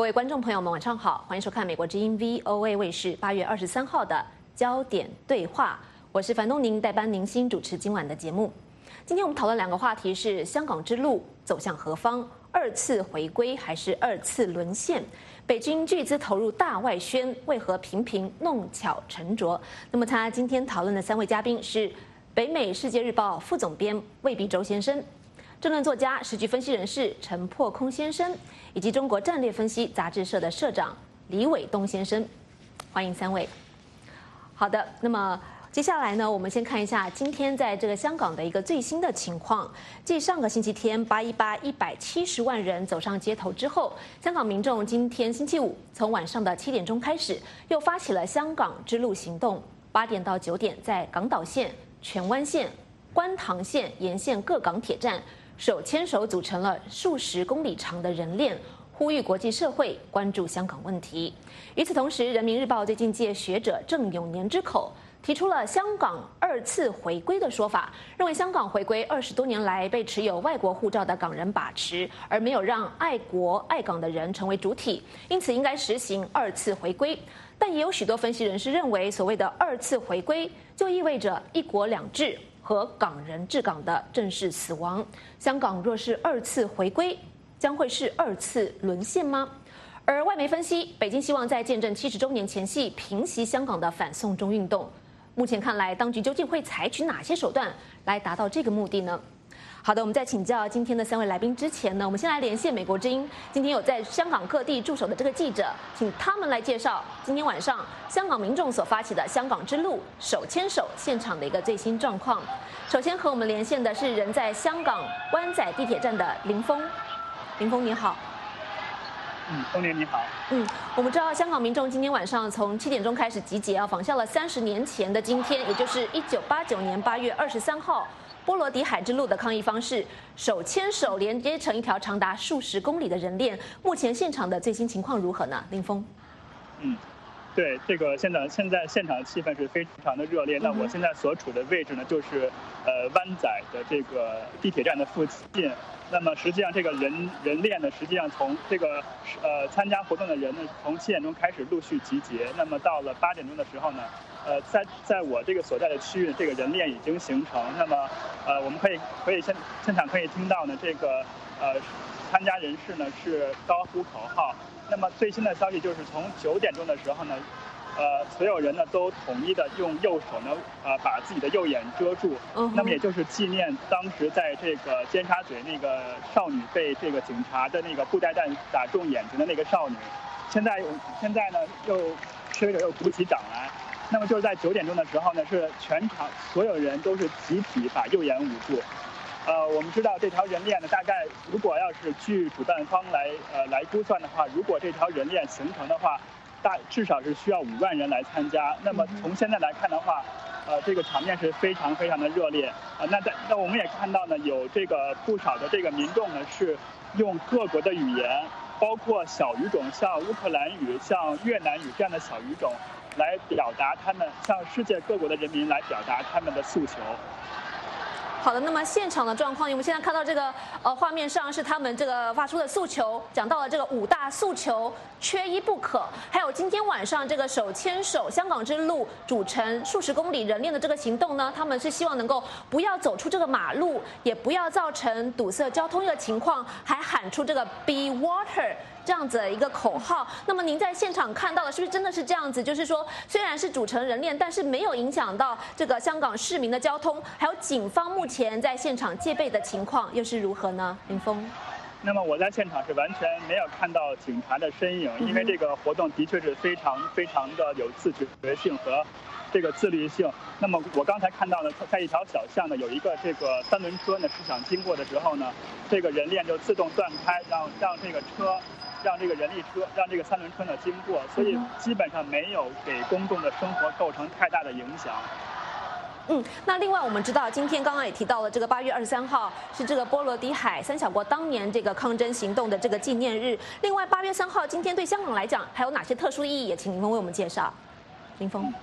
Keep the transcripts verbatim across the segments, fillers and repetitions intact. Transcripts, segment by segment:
各位观众朋友们，晚上好，欢迎收看美国之音 V O A 卫视八月二十三号的焦点对话，我是樊东宁，代班宁心主持今晚的节目。今天我们讨论两个话题是香港之路走向何方，二次回归还是二次沦陷？北京巨资投入大外宣，为何频频弄巧成拙？那么，他今天讨论的三位嘉宾是北美世界日报副总编魏必洲先生、政论作家、时局分析人士陈破空先生，以及中国战略分析杂志社的社长李伟东先生，欢迎三位。好的，那么接下来呢，我们先看一下今天在这个香港的一个最新的情况。继上个星期天八一八一百七十万人走上街头之后，香港民众今天星期五从晚上的七点钟开始，又发起了香港之路行动。八点到九点，在港岛线、荃湾线、观塘线沿线各港铁站，手牵手组成了数十公里长的人链，呼吁国际社会关注香港问题。与此同时，《人民日报》最近借学者郑永年之口，提出了香港二次回归的说法，认为香港回归二十多年来被持有外国护照的港人把持，而没有让爱国爱港的人成为主体，因此应该实行二次回归。但也有许多分析人士认为，所谓的二次回归就意味着一国两制和港人治港的正式死亡。香港若是二次回归，将会是二次沦陷吗？而外媒分析，北京希望在建政七十周年前夕平息香港的反送中运动。目前看来，当局究竟会采取哪些手段来达到这个目的呢？好的，我们在请教今天的三位来宾之前呢，我们先来连线美国之音，今天有在香港各地驻守的这个记者，请他们来介绍今天晚上香港民众所发起的香港之路手牵手现场的一个最新状况。首先和我们连线的是人在香港湾仔地铁站的林峰，林峰你好。 嗯，东年你好。 嗯，我们知道香港民众今天晚上从七点钟开始集结啊，仿效了三十年前的今天，也就是一九八九年八月二十三号波罗的海之路的抗议方式，手牵手连接成一条长达数十公里的人链。目前现场的最新情况如何呢？林峰。 嗯，对，这个现在现在现场的气氛是非常的热烈。那我现在所处的位置呢，就是呃湾仔的这个地铁站的附近。那么实际上这个人人链呢，实际上从这个呃参加活动的人呢，从七点钟开始陆续集结。那么到了八点钟的时候呢，呃在在我这个所在的区域，这个人链已经形成。那么呃我们可以可以现现场可以听到呢，这个呃参加人士呢是高呼口号。那么最新的消息就是从九点钟的时候呢，呃，所有人呢都统一的用右手呢，呃，把自己的右眼遮住。嗯。那么也就是纪念当时在这个尖沙咀那个少女被这个警察的那个布袋弹打中眼睛的那个少女。现在现在呢又示威者又鼓起掌来。那么就是在九点钟的时候呢，是全场所有人都是集体把右眼捂住。呃，我们知道这条人链呢，大概如果要是据主办方来呃来估算的话，如果这条人链形成的话，大至少是需要五万人来参加。那么从现在来看的话，呃，这个场面是非常非常的热烈。呃，那在那我们也看到呢，有这个不少的这个民众呢是用各国的语言，包括小语种，像乌克兰语、像越南语这样的小语种，来表达他们向世界各国的人民来表达他们的诉求。 好的，那么现场的状况，我们现在看到这个呃画面上是他们这个发出的诉求，讲到了这个五大诉求缺一不可，还有今天晚上这个手牵手香港之路组成数十公里人链的这个行动呢，他们是希望能够不要走出这个马路，也不要造成堵塞交通的情况，还喊出这个 Be Water 这样子的一个口号。那么您在现场看到的是不是真的是这样子？就是说，虽然是组成人链，但是没有影响到这个香港市民的交通，还有警方目前在现场戒备的情况又是如何呢？林峰。 那么我在现场是完全没有看到警察的身影，因为这个活动的确是非常非常的有自觉性和这个自律性。那么我刚才看到呢，在一条小巷呢，有一个这个三轮车呢是想经过的时候呢，这个人链就自动断开，让让这个车。让这个人力车，让这个三轮车呢经过，所以基本上没有给公众的生活构成太大的影响。 嗯，那另外我们知道，今天刚刚也提到了这个八月二十三号是这个波罗的海三小国当年这个抗争行动的这个纪念日。另外，八月三号今天对香港来讲还有哪些特殊意义？也请林峰为我们介绍。林峰。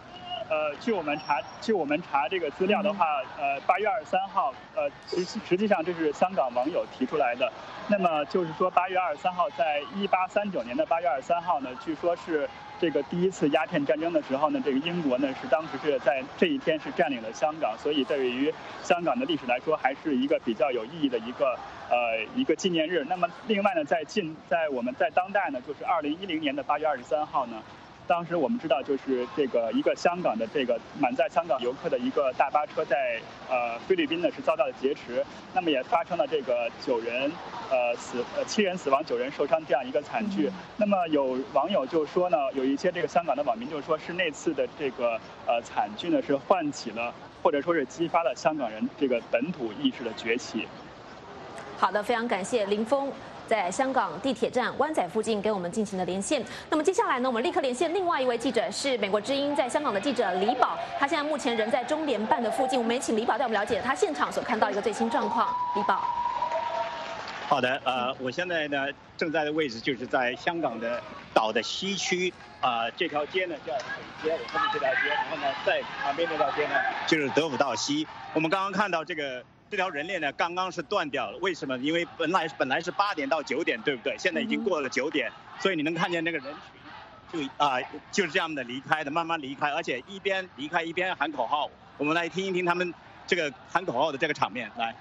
呃，据我们查，据我们查这个资料的话，呃，八月二十三号，呃，实实际上这是香港网友提出来的。那么就是说，八月二十三号，在一八三九年的八月二十三号呢，据说是这个第一次鸦片战争的时候呢，这个英国呢是当时是在这一天是占领了香港，所以对于香港的历史来说，还是一个比较有意义的一个呃一个纪念日。那么另外呢，在近在我们在当代呢，就是二零一零年的八月二十三号呢。当时我们知道，就是这个一个香港的这个满载香港游客的一个大巴车在呃菲律宾呢是遭到了劫持，那么也发生了这个九人呃死呃七人死亡九人受伤这样一个惨剧。那么有网友就说呢，有一些这个香港的网民就说是那次的这个呃惨剧呢是唤起了或者说是激发了香港人这个本土意识的崛起。 好的，非常感谢林峰在香港地铁站湾仔附近给我们进行的连线。那么接下来呢，我们立刻连线另外一位记者，是美国之音在香港的记者李宝，他现在目前人在中联办的附近。我们也请李宝带我们了解他现场所看到一个最新状况。李宝， 好的，呃，我现在呢正在的位置就是在香港的岛的西区，啊、呃，这条街呢叫北街，我后面这条街，然后呢在旁边这条街呢就是德辅道西。我们刚刚看到这个。这条人链呢，刚刚是断掉了，为什么？因为本来本来是八点到九点，对不对？现在已经过了九点，所以你能看见那个人群，就啊、呃、就是这样的离开的，慢慢离开，而且一边离开一边喊口号。我们来听一听他们这个喊口号的这个场面，来。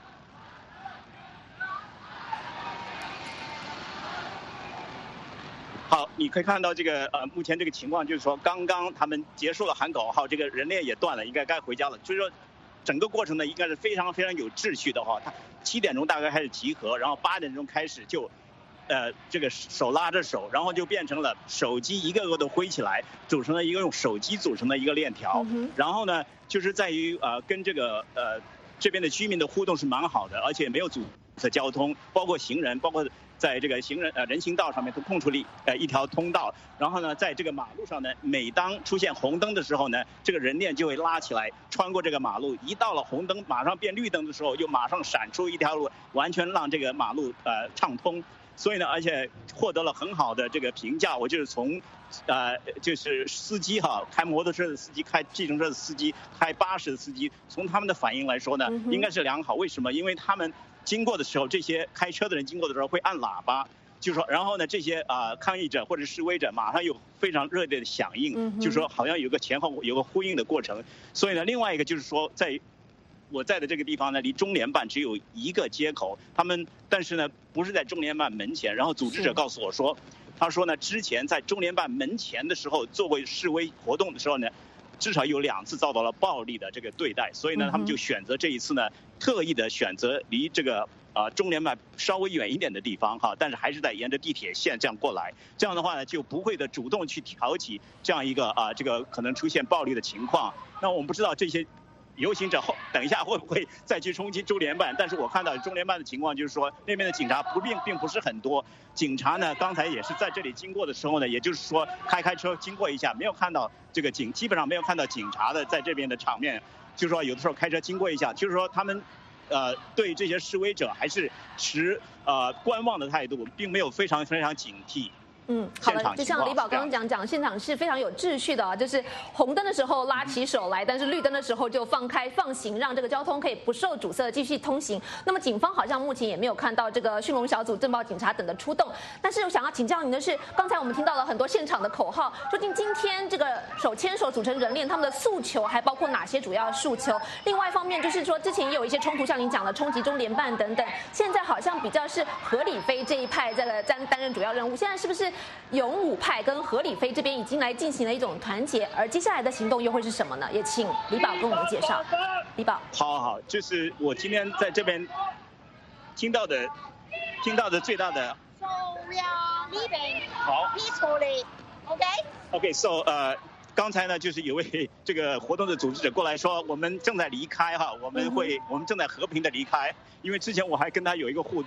好，你可以看到这个呃，目前这个情况就是说，刚刚他们结束了喊口号，这个人链也断了，应该该回家了。所以说。整个过程呢，应该是非常非常有秩序的哈。他七点钟大概开始集合，然后八点钟开始就，呃，这个手拉着手，然后就变成了手机一个个都挥起来，组成了一个用手机组成的一个链条。嗯、然后呢，就是在于呃跟这个呃这边的居民的互动是蛮好的，而且没有阻塞交通，包括行人，包括。在这个行人呃人行道上面都空出了呃一条通道，然后呢，在这个马路上呢，每当出现红灯的时候呢，这个人链就会拉起来，穿过这个马路，一到了红灯马上变绿灯的时候，又马上闪出一条路，完全让这个马路呃畅通。所以呢，而且获得了很好的这个评价。我就是从，呃，就是司机哈，开摩托车的司机、开计程车的司机、开巴士的司机，从他们的反应来说呢，应该是良好。为什么？因为他们经过的时候，这些开车的人经过的时候会按喇叭，就说，然后呢，这些啊、呃、抗议者或者示威者马上有非常热烈的响应，就说好像有个前后有个呼应的过程。所以呢，另外一个就是说在。我在的这个地方呢，离中联办只有一个街口，他们但是呢不是在中联办门前。然后组织者告诉我说，他说呢之前在中联办门前的时候做过示威活动的时候呢，至少有两次遭到了暴力的这个对待，所以呢他们就选择这一次呢特意的选择离这个啊中联办稍微远一点的地方哈，但是还是在沿着地铁线这样过来，这样的话呢就不会的主动去挑起这样一个啊这个可能出现暴力的情况。那我们不知道这些。游行者后等一下会不会再去冲击中联办？但是我看到中联办的情况就是说，那边的警察不并并不是很多。警察呢，刚才也是在这里经过的时候呢，也就是说开开车经过一下，没有看到这个警，基本上没有看到警察的在这边的场面。就是说有的时候开车经过一下，就是说他们，呃，对这些示威者还是持呃观望的态度，并没有非常非常警惕。 嗯，好的，就像李宝刚刚讲讲，现场是非常有秩序的啊，就是红灯的时候拉起手来，但是绿灯的时候就放开放行，让这个交通可以不受阻塞继续通行。那么警方好像目前也没有看到这个迅龙小组、镇暴警察等的出动。但是我想要请教您的是，刚才我们听到了很多现场的口号，究竟今天这个手牵手组成人链，他们的诉求还包括哪些主要诉求？另外一方面就是说，之前也有一些冲突，像您讲的冲击中联办等等，现在好像比较是何理非这一派在担担任主要任务，现在是不是？勇武派跟何理非这边已经来进行了一种团结，而接下来的行动又会是什么呢？也请李宝跟我们介绍。李宝， 好好，就是我今天在这边听到的，听到的最大的。 So we are leaving. 好 peacefully. Okay. Okay, so 呃。刚才呢，就是有位这个活动的组织者过来说，我们正在离开哈，我们会，我们正在和平的离开。因为之前我还跟他有一个互动，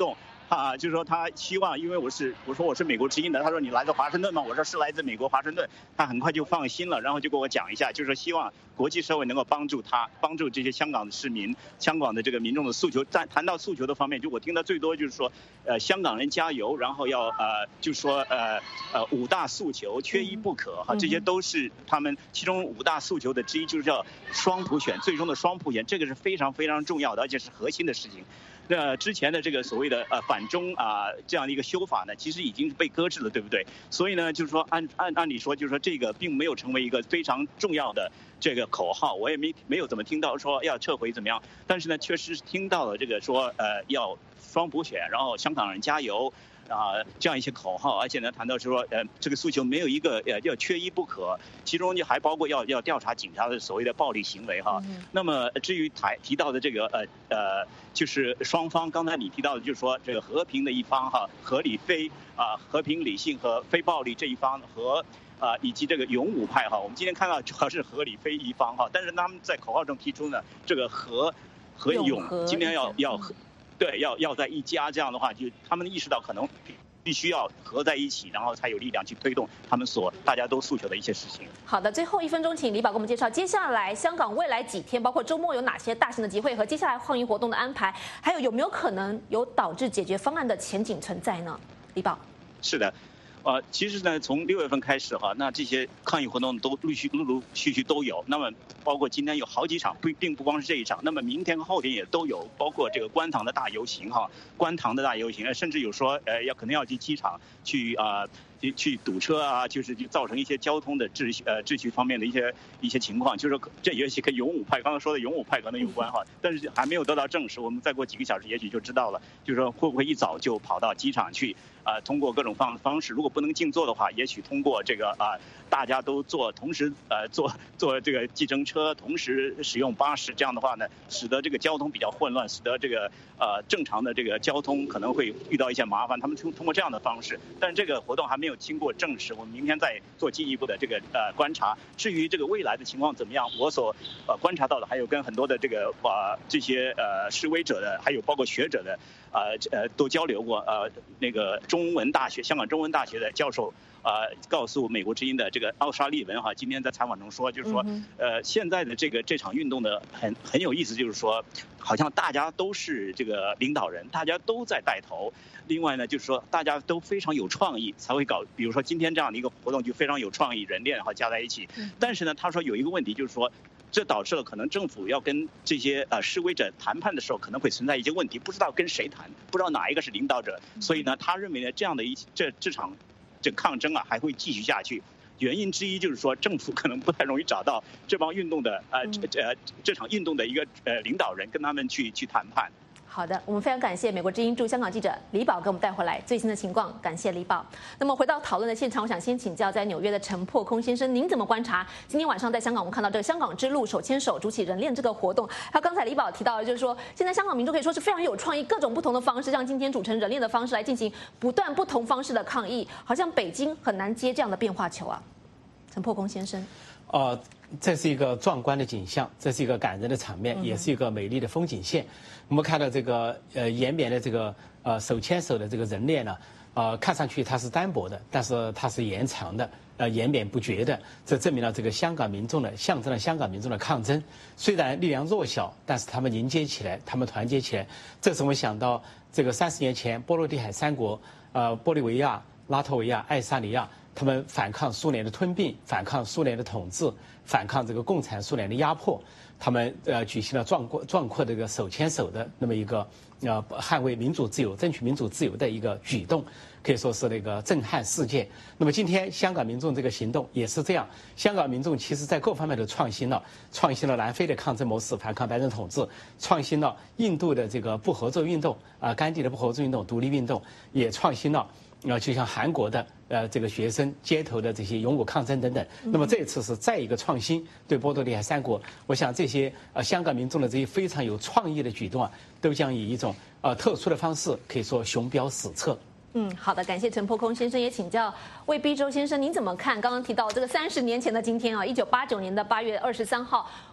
啊，就是说他希望，因为我是我说我是美国之音的，他说你来自华盛顿吗？我说是来自美国华盛顿，他很快就放心了，然后就跟我讲一下，就是说希望国际社会能够帮助他，帮助这些香港的市民、香港的这个民众的诉求。在谈到诉求的方面，就我听到最多就是说，呃，香港人加油，然后要呃，就说呃呃五大诉求缺一不可哈，这些都是他们其中五大诉求的之一，就是要双普选，最终的双普选，这个是非常非常重要的，而且是核心的事情。那之前的这个所谓的呃反中啊这样的一个修法呢，其实已经被搁置了，对不对？所以呢，就是说按按按理说，就是说这个并没有成为一个非常重要的这个口号，我也没没有怎么听到说要撤回怎么样。但是呢，确实听到了这个说呃要双普选，然后香港人加油。啊，这样一些口号，而且呢，谈到说，呃，这个诉求没有一个呃要缺一不可，其中就还包括要要调查警察的所谓的暴力行为哈。嗯、那么至于台提到的这个呃呃，就是双方，刚才你提到的，就是说这个和平的一方哈，合理非啊、呃、和平理性和非暴力这一方和啊、呃、以及这个勇武派哈，我们今天看到主要是合理非一方哈，但是他们在口号中提出呢，这个和和勇今天要要和。对，要要在一家，这样的话，就他们意识到可能必须要合在一起，然后才有力量去推动他们所大家都诉求的一些事情。 好的，最后一分钟，请李宝给我们介绍接下来香港未来几天，包括周末有哪些大型的集会和接下来抗议活动的安排，还有有没有可能有导致解决方案的前景存在呢？李宝。 是的。呃，其实呢，从六月份开始哈，那这些抗议活动都陆续陆陆续续都有。那么，包括今天有好几场，不并不光是这一场。那么明天和后天也都有，包括这个观塘的大游行哈，观塘的大游行，甚至有说呃要可能要去机场去啊。呃去去堵车啊，就是就造成一些交通的秩序呃秩序方面的一些一些情况，就是说这也许跟勇武派刚刚说的勇武派可能有关哈，但是还没有得到证实，我们再过几个小时也许就知道了，就是说会不会一早就跑到机场去啊、呃，通过各种方方式，如果不能静坐的话，也许通过这个啊、呃、大家都坐同时呃坐坐这个计程车，同时使用巴士，这样的话呢，使得这个交通比较混乱，使得这个呃正常的这个交通可能会遇到一些麻烦，他们通通过这样的方式，但是这个活动还没有。有经过证实，我们明天再做进一步的这个呃观察。至于这个未来的情况怎么样，我所呃观察到的，还有跟很多的这个呃这些呃示威者的，还有包括学者的呃呃都交流过。呃，那个中文大学香港中文大学的教授呃告诉美国之音的这个奥沙利文哈，今天在采访中说，就是说呃现在的这个这场运动的很很有意思，就是说好像大家都是这个领导人，大家都在带头。另外呢，就是说大家都非常有创意，才会搞，比如说今天这样的一个活动就非常有创意，人链哈加在一起。但是呢，他说有一个问题，就是说这导致了可能政府要跟这些呃示威者谈判的时候，可能会存在一些问题，不知道跟谁谈，不知道哪一个是领导者。所以呢，他认为呢，这样的一这这场这抗争啊还会继续下去。原因之一就是说，政府可能不太容易找到这帮运动的呃这呃这场运动的一个呃领导人，跟他们去去谈判。 好的，我们非常感谢美国之音驻香港记者李宝给我们带回来最新的情况，感谢李宝。那么回到讨论的现场，我想先请教在纽约的陈破空先生，您怎么观察今天晚上在香港我们看到这个香港之路手牵手主起人链这个活动？还有刚才李宝提到的，就是说现在香港民众可以说是非常有创意，各种不同的方式，像今天组成人链的方式来进行不断不同方式的抗议，好像北京很难接这样的变化球啊。陈破空先生。 呃，这是一个壮观的景象，这是一个感人的场面，也是一个美丽的风景线。我们看到这个呃延绵的这个呃手牵手的这个人链呢，呃看上去它是单薄的，但是它是延长的，呃延绵不绝的。这证明了这个香港民众的象征了香港民众的抗争。虽然力量弱小，但是他们凝结起来，他们团结起来。这使我们想到这个三十年前波罗的海三国，呃玻利维亚、拉脱维亚、爱沙尼亚。他们反抗苏联的吞并，反抗苏联的统治，反抗这个共产苏联的压迫。他们呃举行了壮阔壮阔这个手牵手的那么一个呃捍卫民主自由、争取民主自由的一个举动，可以说是那个震撼世界。那么今天香港民众这个行动也是这样，香港民众其实在各方面都创新了，创新了南非的抗争模式，反抗白人统治，创新了印度的这个不合作运动啊、呃，甘地的不合作运动、独立运动，也创新了。呃，就像韩国的呃这个学生街头的这些勇武抗争等等，那么这次是再一个创新，对波多黎海三国，我想这些呃香港民众的这些非常有创意的举动啊，都将以一种呃特殊的方式，可以说雄标史册。 嗯，好的，感谢陈破空先生，也请教魏必洲先生，您怎么看？刚刚提到这个三十年前的今天啊，一九八九年的八月二十三号，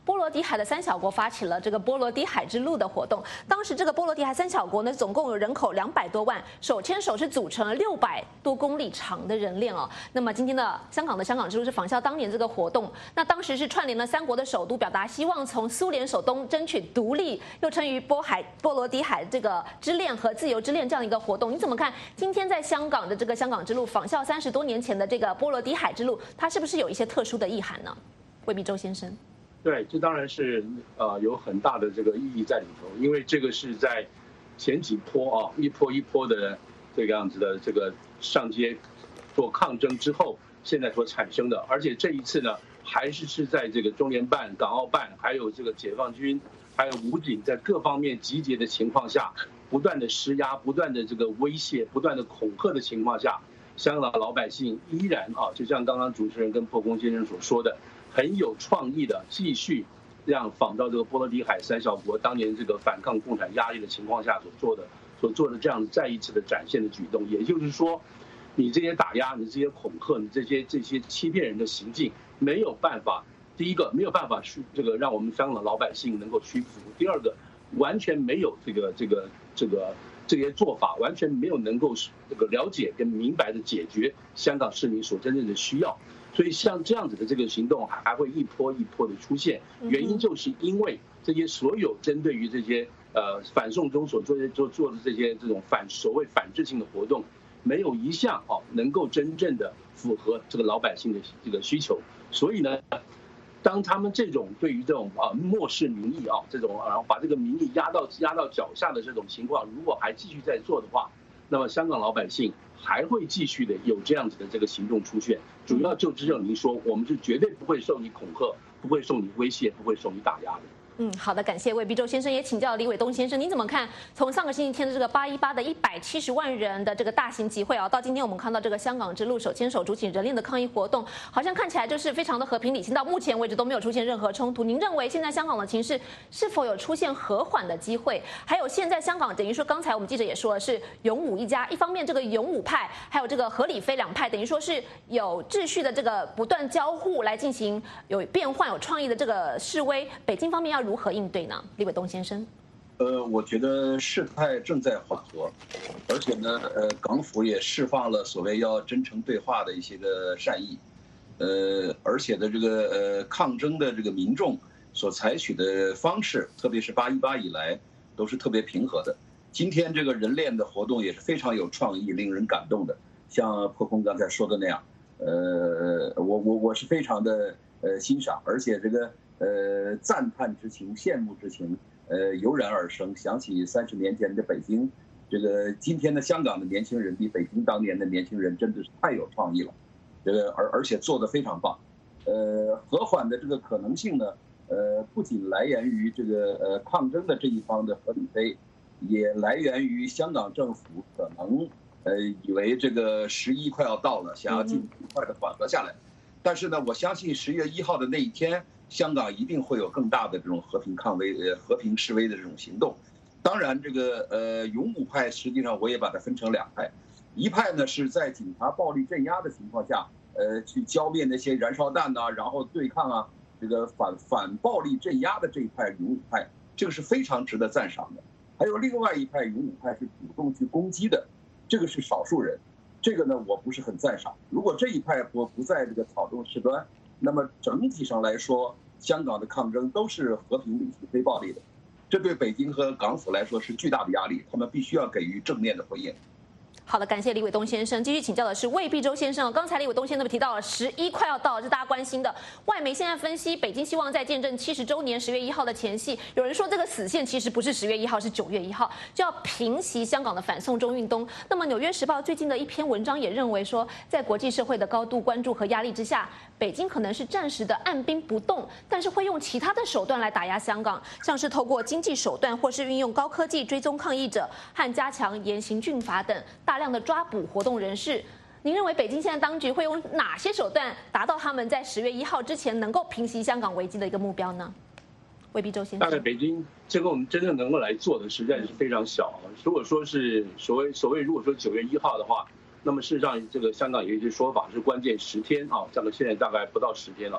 波罗的海的三小国发起了这个波罗的海之路的活动。当时这个波罗的海三小国呢，总共有人口两百多万，手牵手是组成了六百多公里长的人链哦。那么今天的香港的香港之路是仿效当年这个活动，那当时是串联了三国的首都，表达希望从苏联首都争取独立，又称于波海波罗的海这个之恋和自由之恋这样的一个活动。你怎么看今天在香港的这个香港之路仿效三十多年前的这个波罗的海之路，它是不是有一些特殊的意涵呢？魏必洲先生， 对，这当然是呃有很大的这个意义在里头，因为这个是在前几波啊一波一波的这个样子的这个上街做抗争之后，现在所产生的，而且这一次呢，还是是在这个中联办、港澳办，还有这个解放军，还有武警在各方面集结的情况下，不断的施压、不断的这个威胁、不断的恐吓的情况下，香港老百姓依然啊，就像刚刚主持人跟破空先生所说的，很有创意的继续让仿照这个波罗的海三小国当年这个反抗共产压力的情况下所做的、所做的这样再一次的展现的举动。也就是说，你这些打压、你这些恐吓、你这些这些欺骗人的行径，没有办法，第一个没有办法去这个让我们香港老百姓能够屈服；第二个，完全没有这个这个这个这些做法，完全没有能够这个了解跟明白的解决香港市民所真正的需要。所以像这样子的这个行动还会一波一波的出现，原因就是因为这些所有针对于这些呃反送中所做的做做的这些这种反所谓反制性的活动，没有一项哦能够真正的符合这个老百姓的这个需求。所以呢，当他们这种对于这种啊漠视民意啊这种，然后把这个民意压到压到脚下的这种情况，如果还继续在做的话，那么香港老百姓还会继续的有这样子的这个行动出现。主要就只有您说，我们是绝对不会受你恐吓，不会受你威胁，不会受你打压的。 嗯，好的，感谢魏必洲先生，也请教李伟东先生，您怎么看？从上个星期天的这个八一八的一百七十万人的这个大型集会啊，到今天我们看到这个香港之路手牵手主起人链的抗议活动，好像看起来就是非常的和平理性，到目前为止都没有出现任何冲突。您认为现在香港的情势是否有出现和缓的机会？还有现在香港等于说，刚才我们记者也说了是勇武一家，一方面这个勇武派还有这个何理非两派，等于说是有秩序的这个不断交互来进行有变换、有创意的这个示威，北京方面要如何应对呢？李伟东先生， 呃，我觉得事态正在缓和，而且呢，呃，港府也释放了所谓要真诚对话的一些个善意，呃，而且的这个呃抗争的这个民众所采取的方式，特别是八一八以来，都是特别平和的。今天这个人链的活动也是非常有创意、令人感动的，像破空刚才说的那样，呃，我我我是非常的呃欣赏，而且这个。呃，赞叹之情、羡慕之情，呃，油然而生。想起三十年前的北京，这个今天的香港的年轻人比北京当年的年轻人真的是太有创意了，这个而而且做得非常棒。呃，和缓的这个可能性呢，呃，不仅来源于这个呃抗争的这一方的何理非，也来源于香港政府可能呃以为这个十一快要到了，想要尽快的缓和下来。但是呢，我相信十月一号的那一天。香港一定会有更大的这种和平抗威、呃和平示威的这种行动。当然，这个呃勇武派实际上我也把它分成两派，一派呢是在警察暴力镇压的情况下，呃去浇灭那些燃烧弹呐、啊，然后对抗啊这个反反暴力镇压的这一派勇武派，这个是非常值得赞赏的。还有另外一派勇武派是主动去攻击的，这个是少数人，这个呢我不是很赞赏。如果这一派不不在这个草动事端。那么整体上来说，香港的抗争都是和平理性、非暴力的，这对北京和港府来说是巨大的压力，他们必须要给予正面的回应。 好的，感谢李伟东先生。继续请教的是魏必洲先生。刚才李伟东先生提到了十一快要到了，是大家关心的。外媒现在分析，北京希望在见证七十周年十月一号的前夕，有人说这个死线其实不是十月一号，是九月一号，就要平息香港的反送中运动。那么《纽约时报》最近的一篇文章也认为说，在国际社会的高度关注和压力之下，北京可能是暂时的按兵不动，但是会用其他的手段来打压香港，像是透过经济手段，或是运用高科技追踪抗议者和加强严刑峻法等大量的抓捕活动人士。您认为北京现在当局会用哪些手段达到他们在十月一号之前能够平息香港危机的一个目标呢？魏必洲先生， 大概北京这个我们真正能够来做的实在是非常小。如果说是所谓所谓如果说九月一号的话，那么事实上这个香港有一些说法是关键十天啊，这个现在大概不到十天了。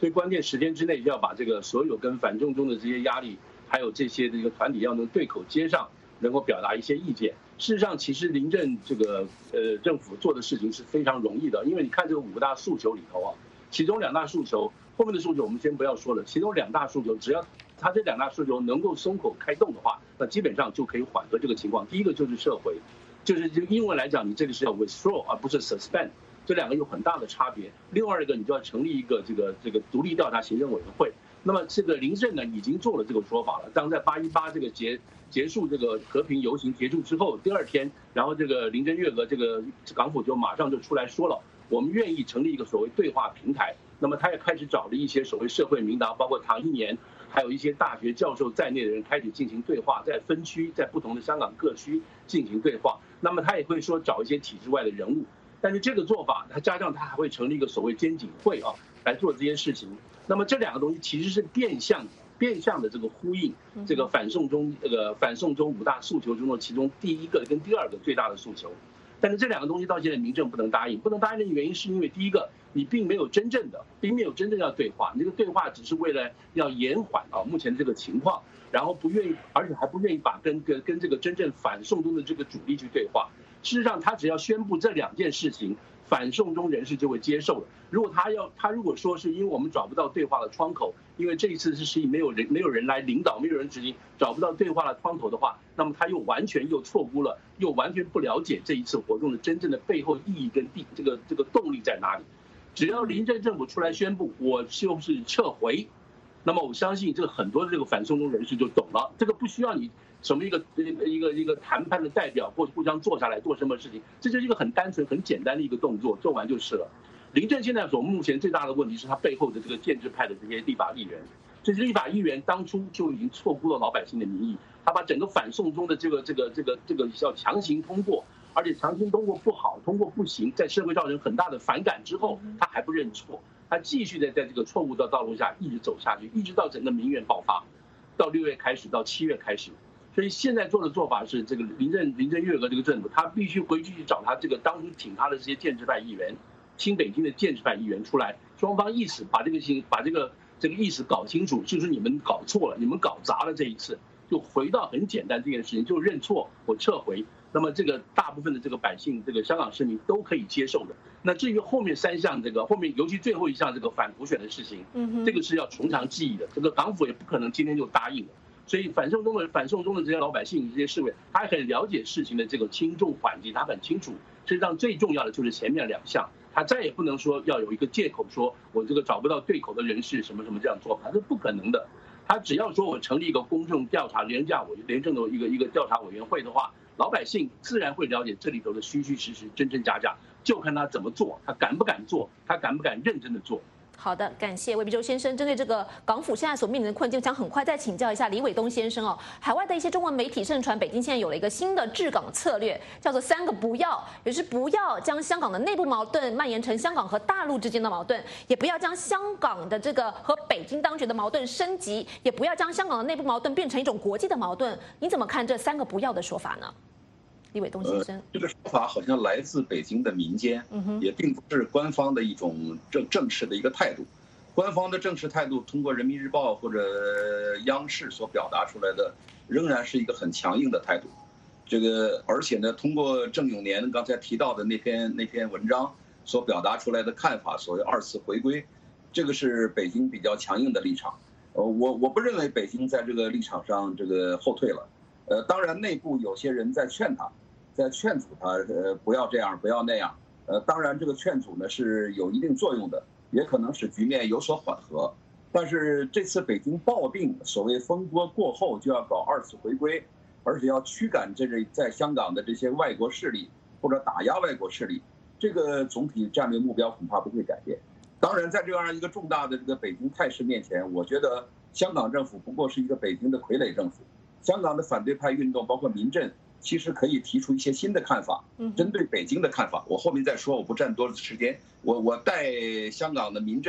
所以关键时间之内要把这个所有跟反送中的这些压力，还有这些这个团体要能对口接上，能够表达一些意见。事实上，其实临阵这个呃政府做的事情是非常容易的，因为你看这个五大诉求里头啊，其中两大诉求，后面的诉求我们先不要说了，其中两大诉求只要他这两大诉求能够松口开动的话，那基本上就可以缓和这个情况。第一个就是撤回，就是就英文来讲，你这里是要 withdraw 而不是 suspend， 这两个有很大的差别。另外一个，你就要成立一个这个这个独立调查行政委员会。那么这个临阵呢已经做了这个说法了，当在八一八这个结结束这个和平游行结束之后，第二天，然后这个林郑月娥这个港府就马上就出来说了，我们愿意成立一个所谓对话平台。那么他也开始找了一些所谓社会名达，包括唐一年，还有一些大学教授在内的人开始进行对话，在分区，在不同的香港各区进行对话。那么他也会说找一些体制外的人物，但是这个做法，他加上他还会成立一个所谓监警会啊，来做这件事情。那么这两个东西其实是变相变相的这个呼应这个反送中这个反送中五大诉求中的其中第一个跟第二个最大的诉求。但是这两个东西到现在民政不能答应，不能答应的原因是因为第一个，你并没有真正的，并没有真正要对话，你这个对话只是为了要延缓啊目前这个情况，然后不愿意，而且还不愿意把跟跟跟这个真正反送中的这个主力去对话。事实上，他只要宣布这两件事情，反送中人士就会接受了。如果他要他如果说是因为我们找不到对话的窗口，因为这一次是是没有人没有人来领导，没有人执行，找不到对话的窗口的话，那么他又完全又错估了，又完全不了解这一次活动的真正的背后意义跟地这个这个动力在哪里。只要临阵政府出来宣布我就是撤回，那么我相信这个很多的这个反送中人士就懂了，这个不需要你什么一个一个一个一个谈判的代表或互相坐下来做什么事情，这就是一个很单纯很简单的一个动作，做完就是了。临阵现在所目前最大的问题是他背后的这个建制派的这些立法议员，这些立法议员当初就已经错估了老百姓的民意，他把整个反送中的这个这个这个这个要强行通过，而且强行通过不好，通过不行，在社会造成很大的反感之后，他还不认错，他继续的在这个错误的道路下一直走下去，一直到整个民怨爆发，到六月开始，到七月开始。所以现在做的做法是，这个林郑林郑月娥这个政府，他必须回去去找他这个当初挺他的这些建制派议员，新北京的建制派议员出来，双方意识把这个事把这个这个意识搞清楚，就是你们搞错了，你们搞砸了这一次，就回到很简单这件事情，就认错，我撤回。那么这个大部分的这个百姓，这个香港市民都可以接受的。那至于后面三项这个后面，尤其最后一项这个反普选的事情，嗯，这个是要从长计议的，这个港府也不可能今天就答应了。所以反送中的反送中的这些老百姓、这些市委，他很了解事情的这个轻重缓急，他很清楚。实际上最重要的就是前面两项，他再也不能说要有一个借口说我这个找不到对口的人士什么什么这样做法，这是不可能的。他只要说我成立一个公众调查廉价委廉政的一个一个调查委员会的话，老百姓自然会了解这里头的虚虚实实、真真假假，就看他怎么做，他敢不敢做，他敢不敢认真的做。 好的，感谢魏必洲先生。针对这个港府现在所面临的困境，想很快再请教一下李伟东先生哦。海外的一些中文媒体盛传，北京现在有了一个新的治港策略，叫做三个不要，也就是不要将香港的内部矛盾蔓延成香港和大陆之间的矛盾，也不要将香港的这个和北京当局的矛盾升级，也不要将香港的内部矛盾变成一种国际的矛盾。你怎么看这三个不要的说法呢？李伟东先生， 呃，这个说法好像来自北京的民间，也并不是官方的一种正正式的一个态度。官方的正式态度，通过人民日报或者央视所表达出来的，仍然是一个很强硬的态度。这个，而且呢，通过郑永年刚才提到的那篇那篇文章所表达出来的看法，所谓二次回归，这个是北京比较强硬的立场。呃，我我不认为北京在这个立场上这个后退了。呃，当然内部有些人在劝他。在劝阻他，呃，不要这样，不要那样，呃，当然这个劝阻呢是有一定作用的，也可能使局面有所缓和。但是这次北京抱定所谓风波过后就要搞二次回归，而且要驱赶这个在香港的这些外国势力或者打压外国势力，这个总体战略目标恐怕不会改变。当然，在这样一个重大的这个北京态势面前，我觉得香港政府不过是一个北京的傀儡政府，香港的反对派运动包括民阵。其实可以提出一些新的看法，针对北京的看法，我后面再说，我不占多的时间。我我代香港的民阵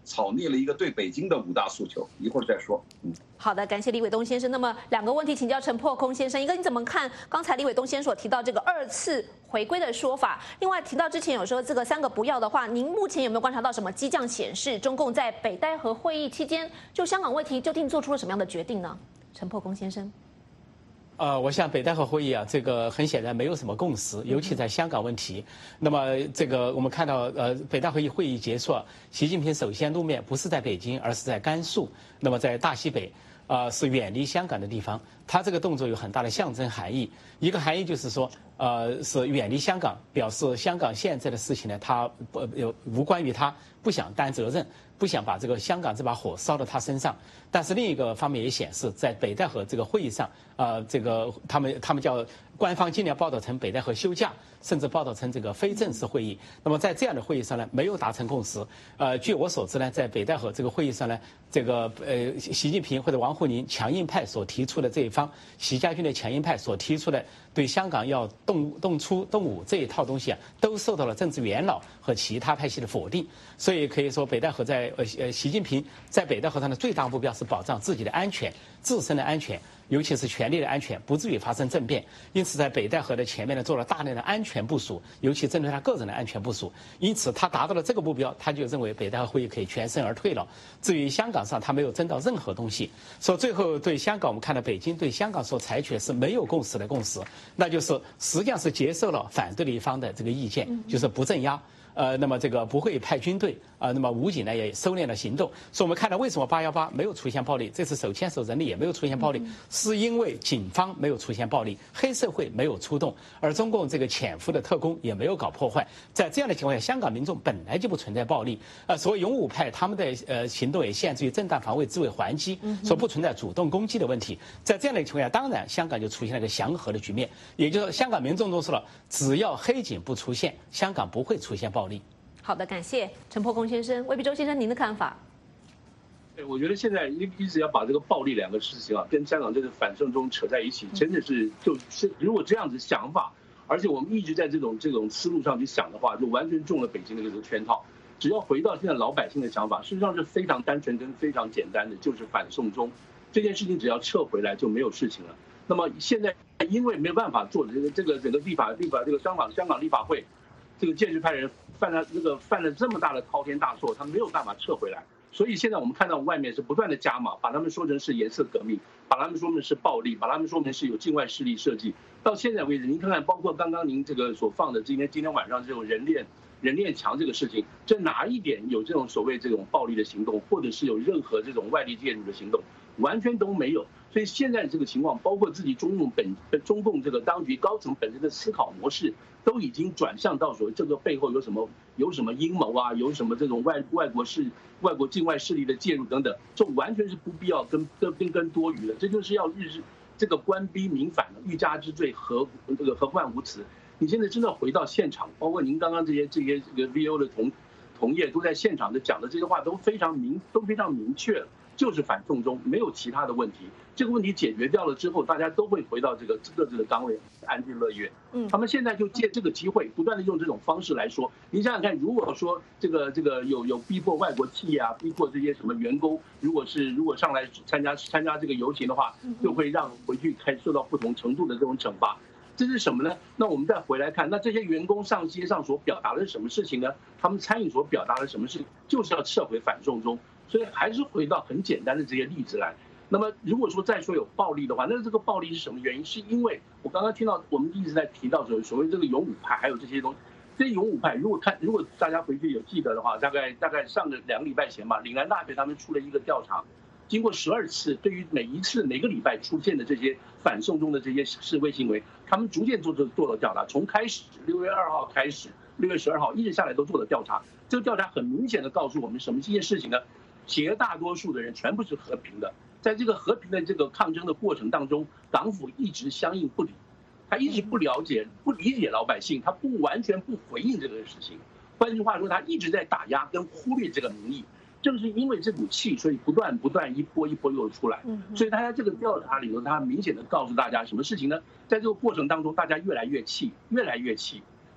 草拟了一个对北京的五大诉求，一会儿再说。嗯， 好的，感谢李伟东先生。那么两个问题请教陈破空先生，一个你怎么看刚才李伟东先生所提到这个二次回归的说法？另外提到之前有说这个三个不要的话，您目前有没有观察到什么迹象显示中共在北戴河会议期间就香港问题究竟做出了什么样的决定呢？陈破空先生。 呃，我想北戴河会议啊，这个很显然没有什么共识，尤其在香港问题。那么这个我们看到，呃，北戴河会议会议结束，习近平首先露面不是在北京，而是在甘肃，那么在大西北，呃，是远离香港的地方。他这个动作有很大的象征含义，一个含义就是说，呃，是远离香港，表示香港现在的事情呢，他不有无关于他，不想担责任。不想把这个香港这把火烧到他身上，但是另一个方面也显示，在北戴河这个会议上，呃，这个他们他们叫官方尽量报道成北戴河休假，甚至报道成这个非正式会议。那么在这样的会议上呢，没有达成共识。呃，据我所知呢，在北戴河这个会议上呢，这个呃习近平或者王沪宁强硬派所提出的这一方，习家军的强硬派所提出的对香港要动动粗动武这一套东西啊，都受到了政治元老和其他派系的否定。所以可以说，北戴河在呃呃，习近平在北戴河上的最大目标是保障自己的安全、自身的安全，尤其是权力的安全，不至于发生政变。因此，在北戴河的前面呢，做了大量的安全部署，尤其针对他个人的安全部署。因此，他达到了这个目标，他就认为北戴河会议可以全身而退了。至于香港上，他没有争到任何东西。说最后对香港，我们看到北京对香港所采取的是没有共识的共识，那就是实际上是接受了反对的一方的这个意见，就是不镇压。呃，那么这个不会派军队啊、呃，那么武警呢也收敛了行动。所以我们看到为什么八幺八没有出现暴力，这次手牵手人力也没有出现暴力，是因为警方没有出现暴力，黑社会没有出动，而中共这个潜伏的特工也没有搞破坏。在这样的情况下，香港民众本来就不存在暴力，呃，所谓勇武派他们的呃行动也限制于正当防卫、自卫还击，说不存在主动攻击的问题。在这样的情况下，当然香港就出现了一个祥和的局面，也就是说香港民众都说了，只要黑警不出现，香港不会出现暴力。 好的，感谢陈破空先生。魏必洲先生，您的看法？ 对，我觉得现在一一直要把这个暴力两个事情啊，跟香港这个反送中扯在一起，真的是就是如果这样子想法，而且我们一直在这种这种思路上去想的话，就完全中了北京的这个圈套。只要回到现在老百姓的想法，事实上是非常单纯跟非常简单的，就是反送中这件事情，只要撤回来就没有事情了。那么现在因为没有办法做这个这个整个立法立法这个香港香港立法会。这个建制派人犯了那个犯了这么大的滔天大错，他没有办法撤回来，所以现在我们看到外面是不断的加码，把他们说成是颜色革命，把他们说成是暴力，把他们说成是有境外势力设计。到现在为止，您看看，包括刚刚您这个所放的今天今天晚上这种人链人链墙这个事情，这哪一点有这种所谓这种暴力的行动，或者是有任何这种外力介入的行动，完全都没有。所以现在这个情况，包括自己中共本中共这个当局高层本身的思考模式，都已经转向到所谓这个背后有什么有什么阴谋啊，有什么这种外外国势外国境外势力的介入等等，这完全是不必要跟跟跟跟多余的，这就是要日这个官逼民反的，欲加之罪何这个何患无辞？你现在真的回到现场，包括您刚刚这些这些这个 V O 的同同业都在现场的讲的这些话都非常明都非常明确了。就是反送中，没有其他的问题。这个问题解决掉了之后，大家都会回到这个各自的岗位，安居乐业。嗯，他们现在就借这个机会，不断的用这种方式来说。您想想看，如果说这个这个有有逼迫外国企业啊，逼迫这些什么员工，如果是如果上来参加参加这个游行的话，就会让回去开受到不同程度的这种惩罚。这是什么呢？那我们再回来看，那这些员工上街上所表达的是什么事情呢？他们参与所表达的什么事情，就是要撤回反送中。所以还是回到很简单的这些例子来。那么如果说再说有暴力的话，那这个暴力是什么原因？是因为我刚刚听到我们一直在提到所所谓这个勇武派，还有这些东西。这些勇武派，如果看如果大家回去有记得的话，大概大概上个两个礼拜前吧，岭南大学他们出了一个调查，经过十二次，对于每一次每个礼拜出现的这些反送中的这些示威行为，他们逐渐做做做了调查，从开始六月二号开始，六月十二号一直下来都做了调查。这个调查很明显的告诉我们什么这件事情呢？绝大多数的人全部是和平的，在这个和平的这个抗争的过程当中，党府一直相应不理，他一直不了解、不理解老百姓，他不完全不回应这个事情。换句话说，他一直在打压跟忽略这个民意。正是因为这股气，所以不断不断一波一波又出来。所以他在这个调查里头，他明显的告诉大家什么事情呢？在这个过程当中，大家越来越气，越来越气。